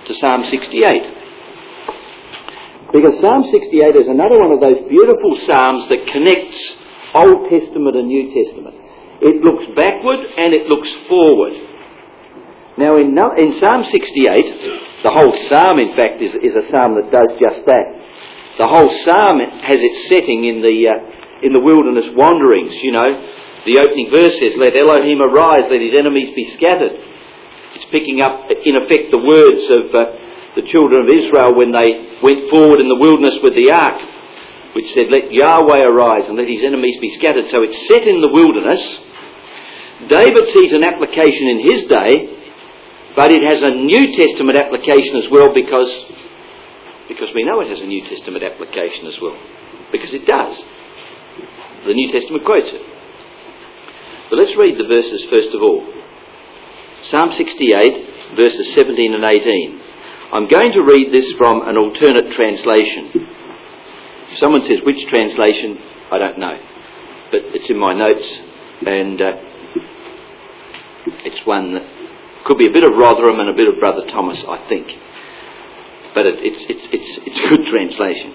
to Psalm sixty-eight. Because Psalm sixty-eight is another one of those beautiful psalms that connects Old Testament and New Testament. It looks backward and it looks forward. Now in, in Psalm sixty-eight, the whole psalm in fact is, is a psalm that does just that. The whole psalm has its setting in the uh, in the wilderness wanderings. You know, the opening verse says, "Let Elohim arise, let his enemies be scattered." It's picking up, in effect, the words of uh, the children of Israel when they went forward in the wilderness with the ark, which said, "Let Yahweh arise and let his enemies be scattered." So it's set in the wilderness. David sees an application in his day, but it has a New Testament application as well because, because we know it has a New Testament application as well. Because it does. The New Testament quotes it. But let's read the verses first of all. Psalm sixty-eight, verses seventeen and eighteen. I'm going to read this from an alternate translation. If someone says which translation, I don't know. But it's in my notes, and uh, it's one that could be a bit of Rotherham and a bit of Brother Thomas, I think. But it, it's, it's, it's, it's a good translation.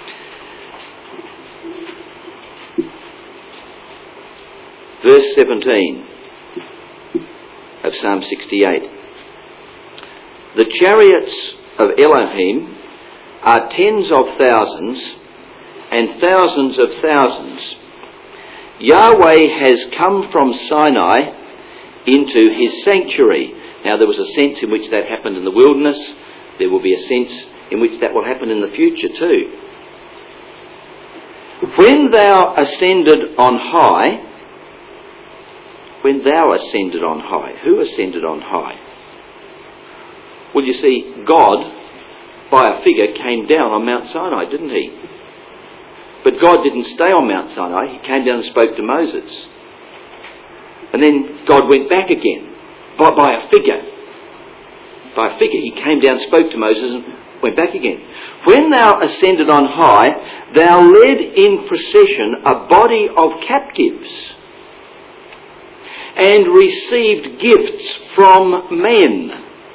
Verse seventeen of Psalm sixty-eight. The chariots of Elohim are tens of thousands and thousands of thousands. Yahweh has come from Sinai into his sanctuary. Now there was a sense in which that happened in the wilderness. There will be a sense in which that will happen in the future too. When thou ascended on high, when thou ascended on high, who ascended on high? Well, you see, God, by a figure, came down on Mount Sinai, didn't he? But God didn't stay on Mount Sinai. He came down and spoke to Moses. And then God went back again, by, by a figure. By a figure, he came down, spoke to Moses, and went back again. When thou ascended on high, thou led in procession a body of captives, and received gifts from men,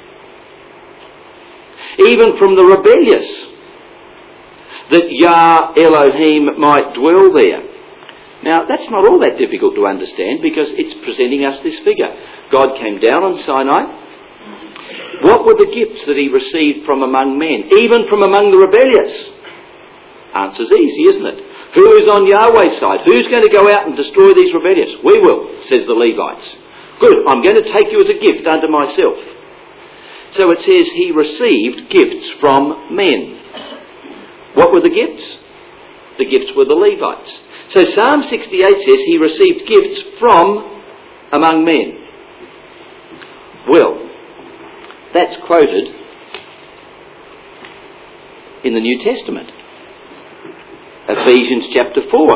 even from the rebellious, that Yah Elohim might dwell there. Now, that's not all that difficult to understand because it's presenting us this figure. God came down on Sinai. What were the gifts that he received from among men, even from among the rebellious? Answer's easy, isn't it? Who is on Yahweh's side? Who's going to go out and destroy these rebellious? We will, says the Levites. Good, I'm going to take you as a gift unto myself. So it says he received gifts from men. What were the gifts? The gifts were the Levites. So Psalm sixty-eight says he received gifts from among men. Well, that's quoted in the New Testament. Ephesians chapter four.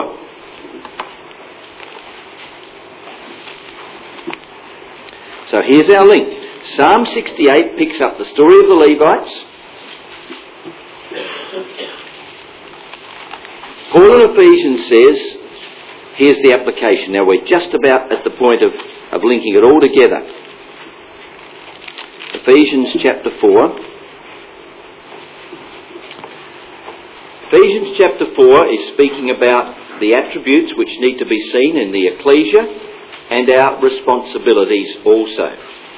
So here's our link. Psalm sixty-eight picks up the story of the Levites. Paul in Ephesians says, here's the application. Now we're just about at the point of, of linking it all together. Ephesians chapter four. Ephesians chapter four is speaking about the attributes which need to be seen in the ecclesia and our responsibilities also.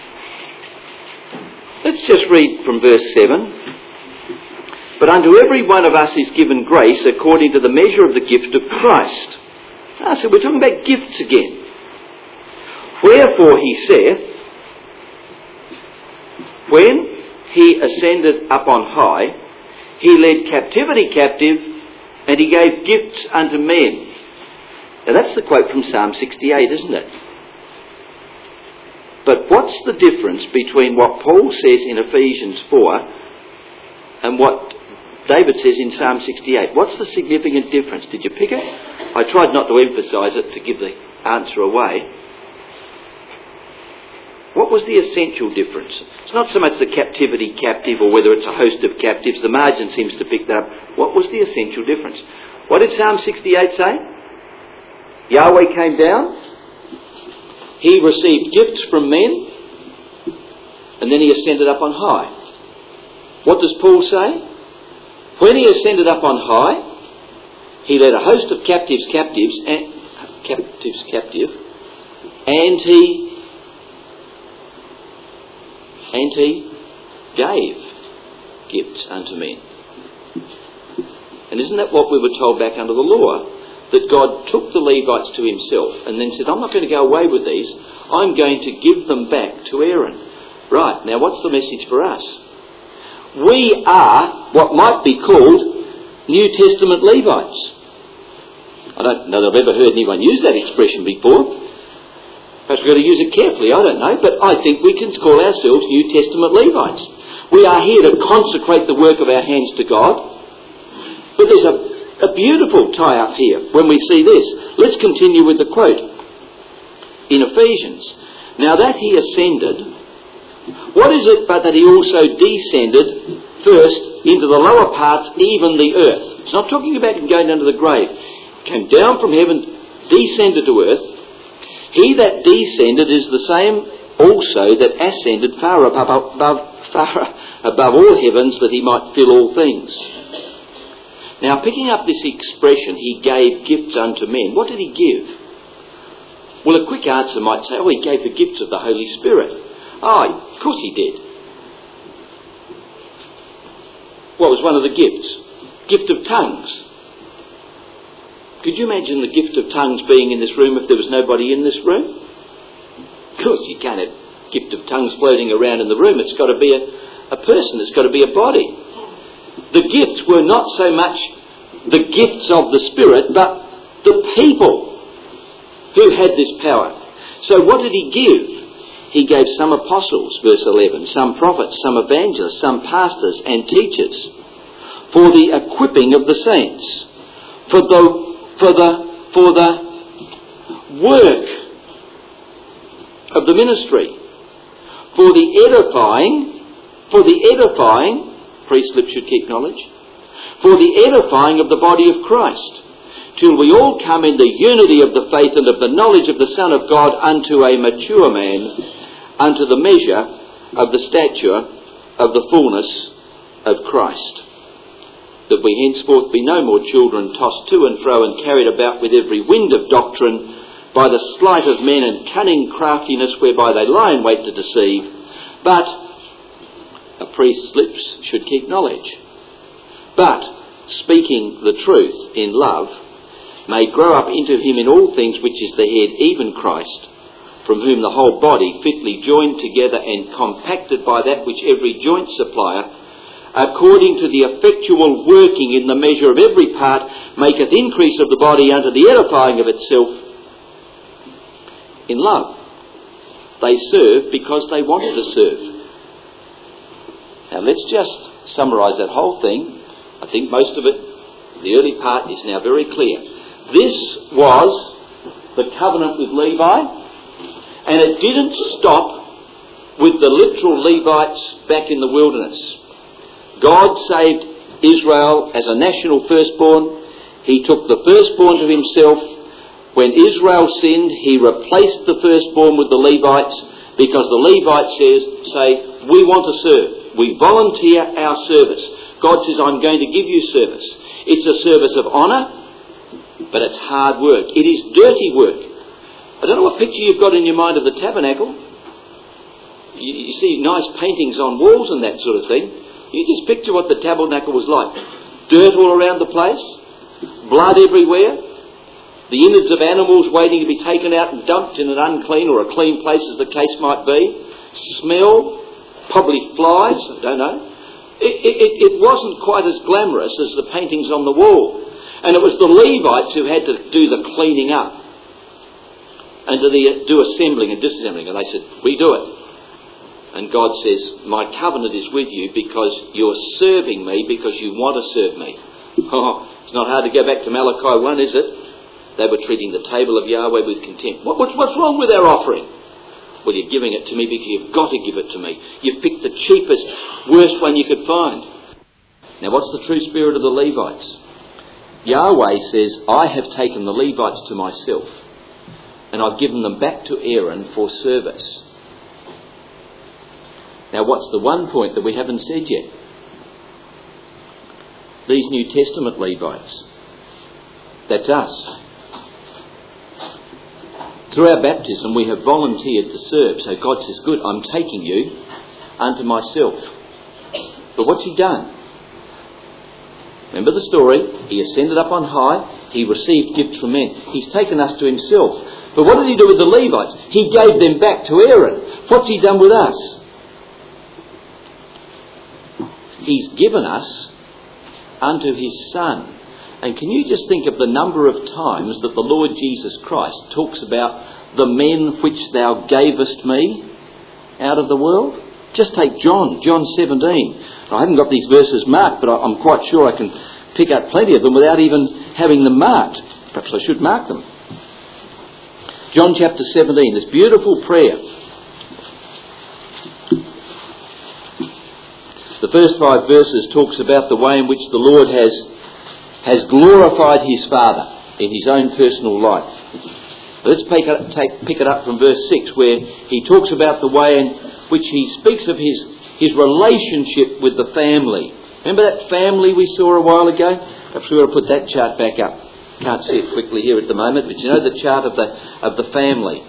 Let's just read from verse seven. But unto every one of us is given grace according to the measure of the gift of Christ. Ah, so we're talking about gifts again. Wherefore he saith, when he ascended up on high, he led captivity captive, and he gave gifts unto men. Now that's the quote from Psalm sixty-eight, isn't it? But what's the difference between what Paul says in Ephesians four and what David says in Psalm sixty-eight? What's the significant difference? Did you pick it? I tried not to emphasise it to give the answer away. What was the essential difference? It's not so much the captivity captive or whether it's a host of captives. The margin seems to pick that up. What was the essential difference? What did Psalm sixty-eight say? Yahweh came down. He received gifts from men. And then he ascended up on high. What does Paul say? When he ascended up on high, he led a host of captives captives and captives captive, and he and he gave gifts unto men. And isn't that what we were told back under the law? That God took the Levites to himself and then said, I'm not going to go away with these, I'm going to give them back to Aaron. Right, now what's the message for us? We are what might be called New Testament Levites. I don't know that I've ever heard anyone use that expression before. Perhaps we've got to use it carefully, I don't know, but I think we can call ourselves New Testament Levites. We are here to consecrate the work of our hands to God. But there's a A beautiful tie-up here when we see this. Let's continue with the quote. In Ephesians, now that he ascended, what is it but that he also descended first into the lower parts, even the earth? It's not talking about him going down to the grave. Came down from heaven, descended to earth. He that descended is the same also that ascended far above, above, far above all heavens, that he might fill all things. Now, picking up this expression, he gave gifts unto men. What did he give? Well, a quick answer might say, oh, he gave the gifts of the Holy Spirit. Oh, of course he did. What was one of the gifts? Gift of tongues. Could you imagine the gift of tongues being in this room if there was nobody in this room? Of course, you can't have gift of tongues floating around in the room. It's got to be a, a person. It's got to be a body. The gifts were not so much the gifts of the Spirit, but the people who had this power. So what did he give? He gave some apostles, verse eleven, some prophets, some evangelists, some pastors and teachers, for the equipping of the saints, for the for the for the work of the ministry, for the edifying, for the edifying. Priest lips should keep knowledge. For the edifying of the body of Christ, till we all come in the unity of the faith and of the knowledge of the Son of God, unto a mature man, unto the measure of the stature of the fullness of Christ. That we henceforth be no more children, tossed to and fro and carried about with every wind of doctrine, by the sleight of men and cunning craftiness whereby they lie in wait to deceive, but a priest's lips should keep knowledge, but speaking the truth in love may grow up into him in all things, which is the head, even Christ, from whom the whole body, fitly joined together and compacted by that which every joint supplieth, according to the effectual working in the measure of every part, maketh increase of the body unto the edifying of itself in love. They serve because they wanted to serve. Now let's just summarise that whole thing. I think most of it, the early part, is now very clear. This was the covenant with Levi, and it didn't stop with the literal Levites back in the wilderness. God saved Israel as a national firstborn. He took the firstborn to himself. When Israel sinned, he replaced the firstborn with the Levites, because the Levites says, say, we want to serve. We volunteer our service. God says, I'm going to give you service. It's a service of honour, but it's hard work. It is dirty work. I don't know what picture you've got in your mind of the tabernacle. You, you see nice paintings on walls and that sort of thing. You just picture what the tabernacle was like. Dirt all around the place, blood everywhere, the innards of animals waiting to be taken out and dumped in an unclean or a clean place, as the case might be. Smell. Probably flies, I don't know. It, it, it wasn't quite as glamorous as the paintings on the wall. And it was the Levites who had to do the cleaning up and to the, do assembling and disassembling. And they said, we do it. And God says, my covenant is with you because you're serving me, because you want to serve me. Oh, it's not hard to go back to Malachi one, is it? They were treating the table of Yahweh with contempt. What, what, what's wrong with our offering? Well, you're giving it to me because you've got to give it to me. You've picked the cheapest, worst one you could find. Now, what's the true spirit of the Levites? Yahweh says, I have taken the Levites to myself, and I've given them back to Aaron for service. Now, what's the one point that we haven't said yet? these New Testament Levites. That's us. Through our baptism we have volunteered to serve. So God says, good, I'm taking you unto myself. But what's he done? Remember the story. He ascended up on high. He received gifts from men. He's taken us to himself. But what did he do with the Levites? He gave them back to Aaron. What's he done with us? He's given us unto his Son. And can you just think of the number of times that the Lord Jesus Christ talks about the men which thou gavest me out of the world? Just take John, John seventeen. I haven't got these verses marked, but I'm quite sure I can pick out plenty of them without even having them marked. Perhaps I should mark them. John chapter seventeen, this beautiful prayer. The first five verses talks about the way in which the Lord has has glorified his Father in his own personal life. Let's pick it, take, pick it up from verse six, where he talks about the way in which he speaks of his, his relationship with the family. Remember that family we saw a while ago? Perhaps we ought to put that chart back up. Can't see it quickly here at the moment, but you know the chart of the, of the family.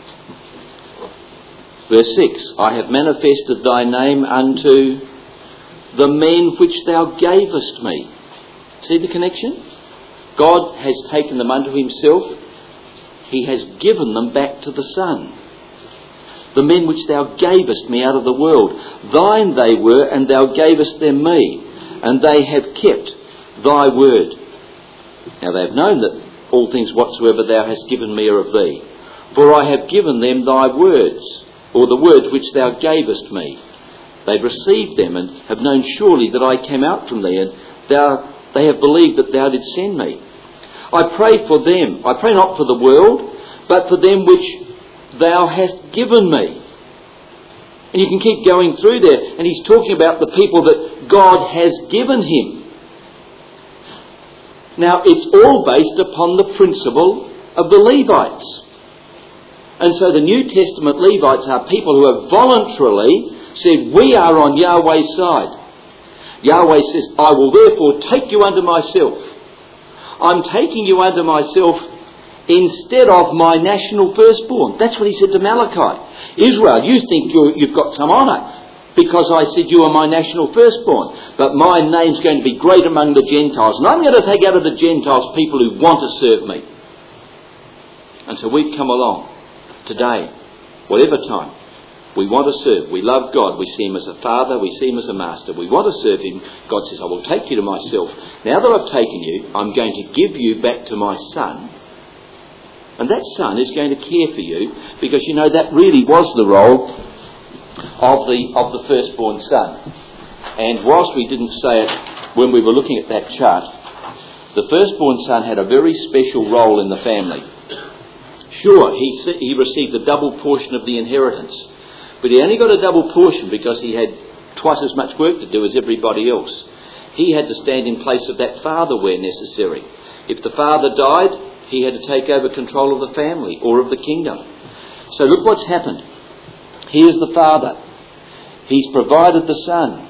Verse six, I have manifested thy name unto the men which thou gavest me. See the connection? God has taken them unto himself. He has given them back to the Son. The men which thou gavest me out of the world. Thine they were, and thou gavest them me. And they have kept thy word. Now they have known that all things whatsoever thou hast given me are of thee. For I have given them thy words, or the words which thou gavest me. They've received them, and have known surely that I came out from thee, and thou they have believed that thou didst send me. I pray for them. I pray not for the world, but for them which thou hast given me. And you can keep going through there. And he's talking about the people that God has given him. Now, it's all based upon the principle of the Levites. And so the New Testament Levites are people who have voluntarily said, we are on Yahweh's side. Yahweh says, I will therefore take you unto myself. I'm taking you unto myself instead of my national firstborn. That's what he said to Malachi. Israel, you think you're, you've got some honour because I said you are my national firstborn. But my name's going to be great among the Gentiles. And I'm going to take out of the Gentiles people who want to serve me. And so we've come along today, whatever time. We want to serve. We love God. We see him as a father. We see him as a master. We want to serve him. God says, I will take you to myself. Now that I've taken you, I'm going to give you back to my Son. And that Son is going to care for you, because you know that really was the role of the, of the firstborn son. And whilst we didn't say it when we were looking at that chart, the firstborn son had a very special role in the family. Sure, he, he received a double portion of the inheritance. But he only got a double portion because he had twice as much work to do as everybody else. He had to stand in place of that father where necessary. If the father died, he had to take over control of the family or of the kingdom. So look what's happened. Here's the father. He's provided the son.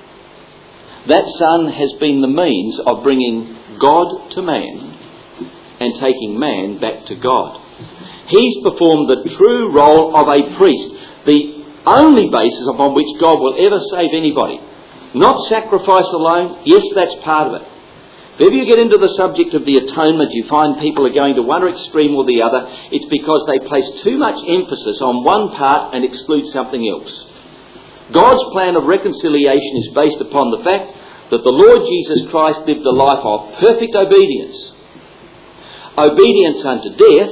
That son has been the means of bringing God to man and taking man back to God. He's performed the true role of a priest. The only basis upon which God will ever save anybody. Not sacrifice alone. Yes, that's part of it. If ever you get into the subject of the atonement, you find people are going to one extreme or the other. It's because they place too much emphasis on one part and exclude something else. God's plan of reconciliation is based upon the fact that the Lord Jesus Christ lived a life of perfect obedience. Obedience unto death,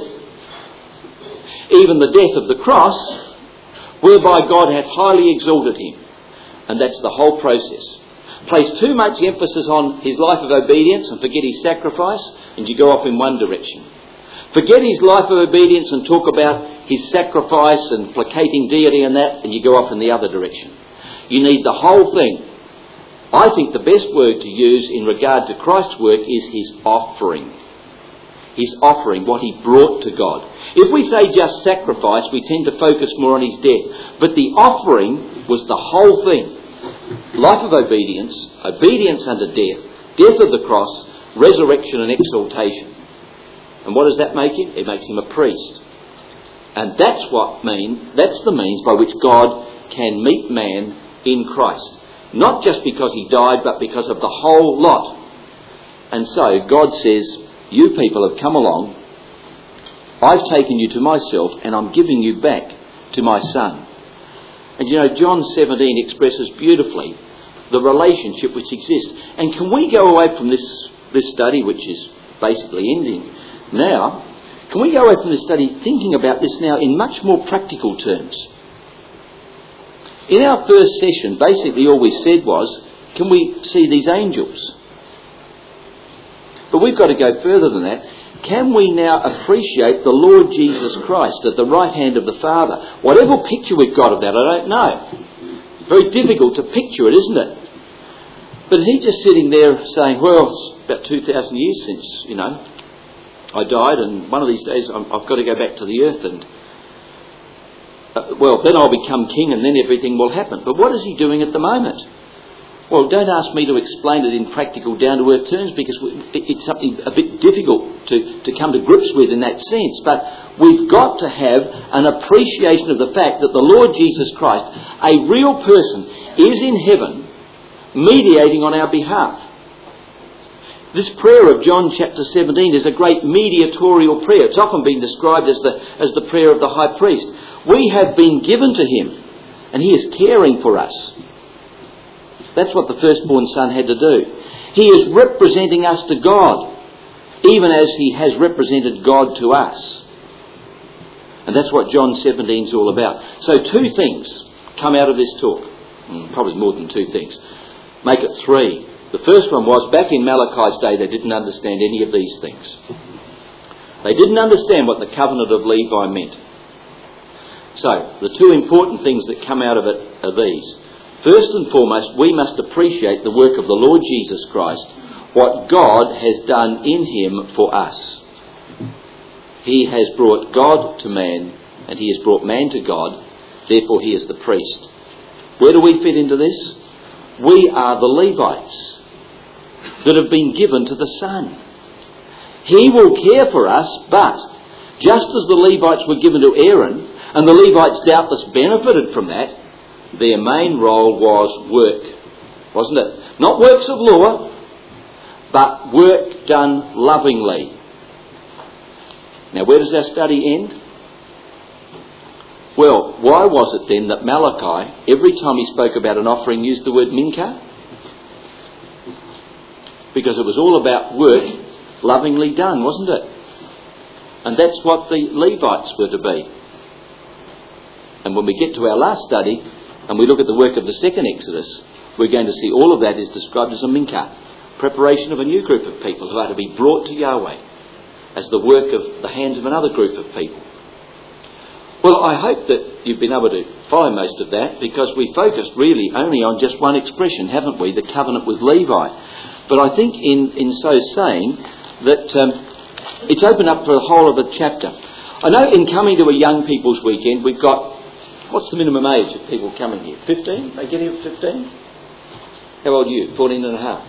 even the death of the cross, whereby God hath highly exalted him. And that's the whole process. Place too much emphasis on his life of obedience and forget his sacrifice, and you go off in one direction. Forget his life of obedience and talk about his sacrifice and placating deity and that, and you go off in the other direction. You need the whole thing. I think the best word to use in regard to Christ's work is his offering. His offering, what he brought to God. If we say just sacrifice, we tend to focus more on his death. But the offering was the whole thing. Life of obedience, obedience unto death, death of the cross, resurrection and exaltation. And what does that make him? It makes him a priest. And that's what mean, that's the means by which God can meet man in Christ. Not just because he died, but because of the whole lot. And so God says, you people have come along, I've taken you to myself, and I'm giving you back to my Son. And you know, John seventeen expresses beautifully the relationship which exists. And can we go away from this, this study, which is basically ending now, can we go away from this study thinking about this now in much more practical terms? In our first session, basically all we said was, can we see these angels? But we've got to go further than that. Can we now appreciate the Lord Jesus Christ at the right hand of the Father? Whatever picture we've got of that, I don't know. Very difficult to picture it, isn't it? But is he just sitting there saying, well, it's about two thousand years since, you know, I died, and one of these days I'm, I've got to go back to the earth, and uh, well, then I'll become king, and then everything will happen. But what is he doing at the moment? Well, don't ask me to explain it in practical, down-to-earth terms, because it's something a bit difficult to, to come to grips with in that sense. But we've got to have an appreciation of the fact that the Lord Jesus Christ, a real person, is in heaven, mediating on our behalf. This prayer of John chapter seventeen is a great mediatorial prayer. It's often been described as the, as the prayer of the high priest. We have been given to him, and he is caring for us. That's what the firstborn son had to do. He is representing us to God, even as he has represented God to us. And that's what John seventeen is all about. So two things come out of this talk. Probably more than two things. Make it three. The first one was, back in Malachi's day, they didn't understand any of these things. They didn't understand what the covenant of Levi meant. So, the two important things that come out of it are these. First and foremost, we must appreciate the work of the Lord Jesus Christ, what God has done in him for us. He has brought God to man, and he has brought man to God, therefore he is the priest. Where do we fit into this? We are the Levites that have been given to the Son. He will care for us, but just as the Levites were given to Aaron, and the Levites doubtless benefited from that, their main role was work, wasn't it? Not works of law, but work done lovingly. Now, where does our study end? Well, why was it then that Malachi, every time he spoke about an offering, used the word mincha? Because it was all about work lovingly done, wasn't it? And that's what the Levites were to be. And when we get to our last study, and we look at the work of the second Exodus, we're going to see all of that is described as a mincha, preparation of a new group of people who are to be brought to Yahweh as the work of the hands of another group of people. Well, I hope that you've been able to follow most of that, because we focused really only on just one expression, haven't we? The covenant with Levi. But I think in, in so saying that um, it's opened up for the whole of the chapter. I know in coming to a young people's weekend, we've got, what's the minimum age of people coming here? fifteen? They get here at fifteen? How old are you? fourteen and a half.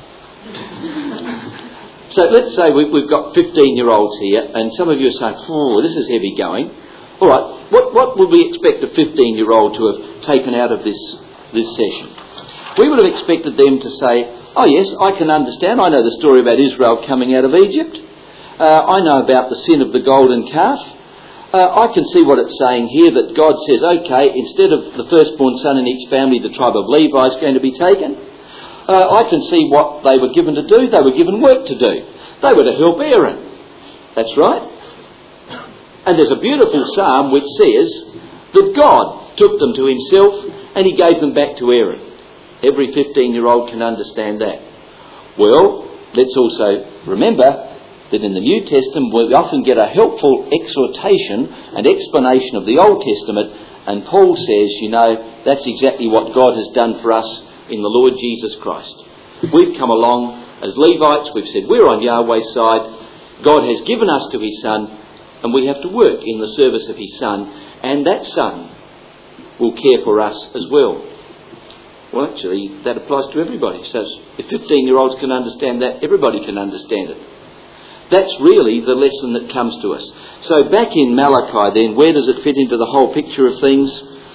So let's say we, we've got fifteen-year-olds here, and some of you are saying, oh, this is heavy going. All right, what, what would we expect a fifteen-year-old to have taken out of this, this session? We would have expected them to say, oh yes, I can understand. I know the story about Israel coming out of Egypt. Uh, I know about the sin of the golden calf. Uh, I can see what it's saying here, that God says, okay, instead of the firstborn son in each family, the tribe of Levi is going to be taken. Uh, I can see what they were given to do. They were given work to do. They were to help Aaron. That's right. And there's a beautiful psalm which says that God took them to himself and he gave them back to Aaron. Every fifteen-year-old can understand that. Well, let's also remember that in the New Testament we often get a helpful exhortation and explanation of the Old Testament, and Paul says, you know, that's exactly what God has done for us in the Lord Jesus Christ. We've come along as Levites, we've said we're on Yahweh's side, God has given us to his Son, and we have to work in the service of his Son, and that Son will care for us as well. Well, actually, that applies to everybody. So if fifteen-year-olds can understand that, everybody can understand it. That's really the lesson that comes to us. So back in Malachi then, where does it fit into the whole picture of things?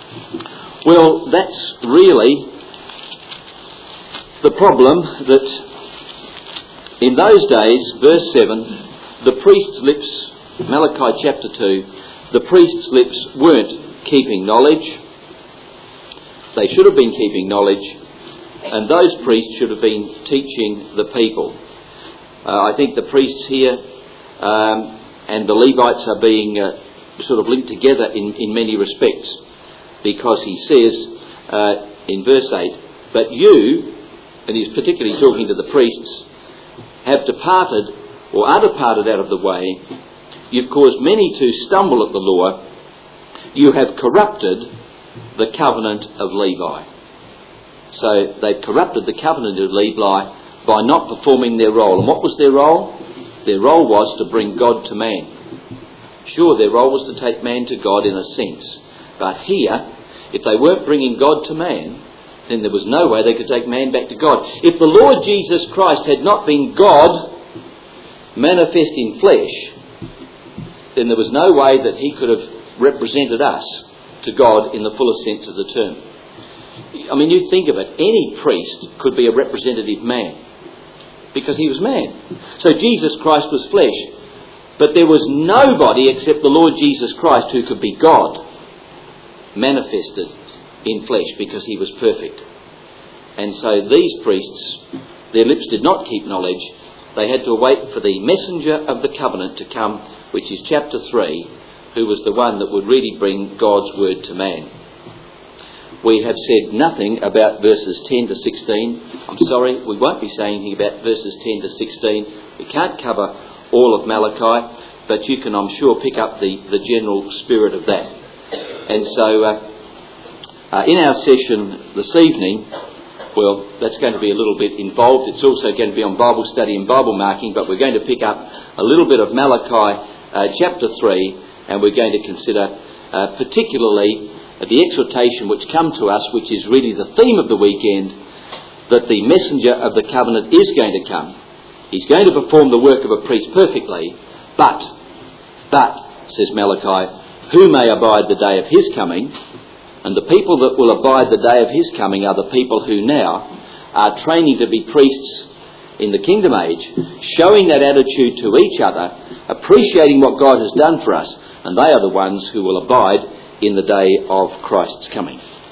Well, that's really the problem that in those days, verse seven, the priest's lips, Malachi chapter two, the priest's lips weren't keeping knowledge. They should have been keeping knowledge, and those priests should have been teaching the people. Uh, I think the priests here um, and the Levites are being uh, sort of linked together in, in many respects, because he says uh, in verse eight, but you, and he's particularly talking to the priests, have departed or are departed out of the way. You've caused many to stumble at the law. You have corrupted the covenant of Levi. So they've corrupted the covenant of Levi by not performing their role. And what was their role? Their role was to bring God to man. Sure, their role was to take man to God in a sense. But here, if they weren't bringing God to man, then there was no way they could take man back to God. If the Lord Jesus Christ had not been God manifest in flesh, then there was no way that he could have represented us to God in the fullest sense of the term. I mean, you think of it, any priest could be a representative man, because he was man. So Jesus Christ was flesh, but there was nobody except the Lord Jesus Christ who could be God manifested in flesh, because he was perfect. And so these priests, their lips did not keep knowledge. They had to wait for the messenger of the covenant to come, which is chapter three, who was the one that would really bring God's word to man. We have said nothing about verses ten to sixteen. I'm sorry, we won't be saying anything about verses ten to sixteen. We can't cover all of Malachi, but you can, I'm sure, pick up the, the general spirit of that. And so uh, uh, in our session this evening, well, that's going to be a little bit involved. It's also going to be on Bible study and Bible marking, but we're going to pick up a little bit of Malachi uh, chapter three, and we're going to consider uh, particularly uh, the exhortation which come to us, which is really the theme of the weekend, that the messenger of the covenant is going to come. He's going to perform the work of a priest perfectly, but, but, says Malachi, who may abide the day of his coming? And the people that will abide the day of his coming are the people who now are training to be priests in the kingdom age, showing that attitude to each other, appreciating what God has done for us, and they are the ones who will abide in the day of Christ's coming.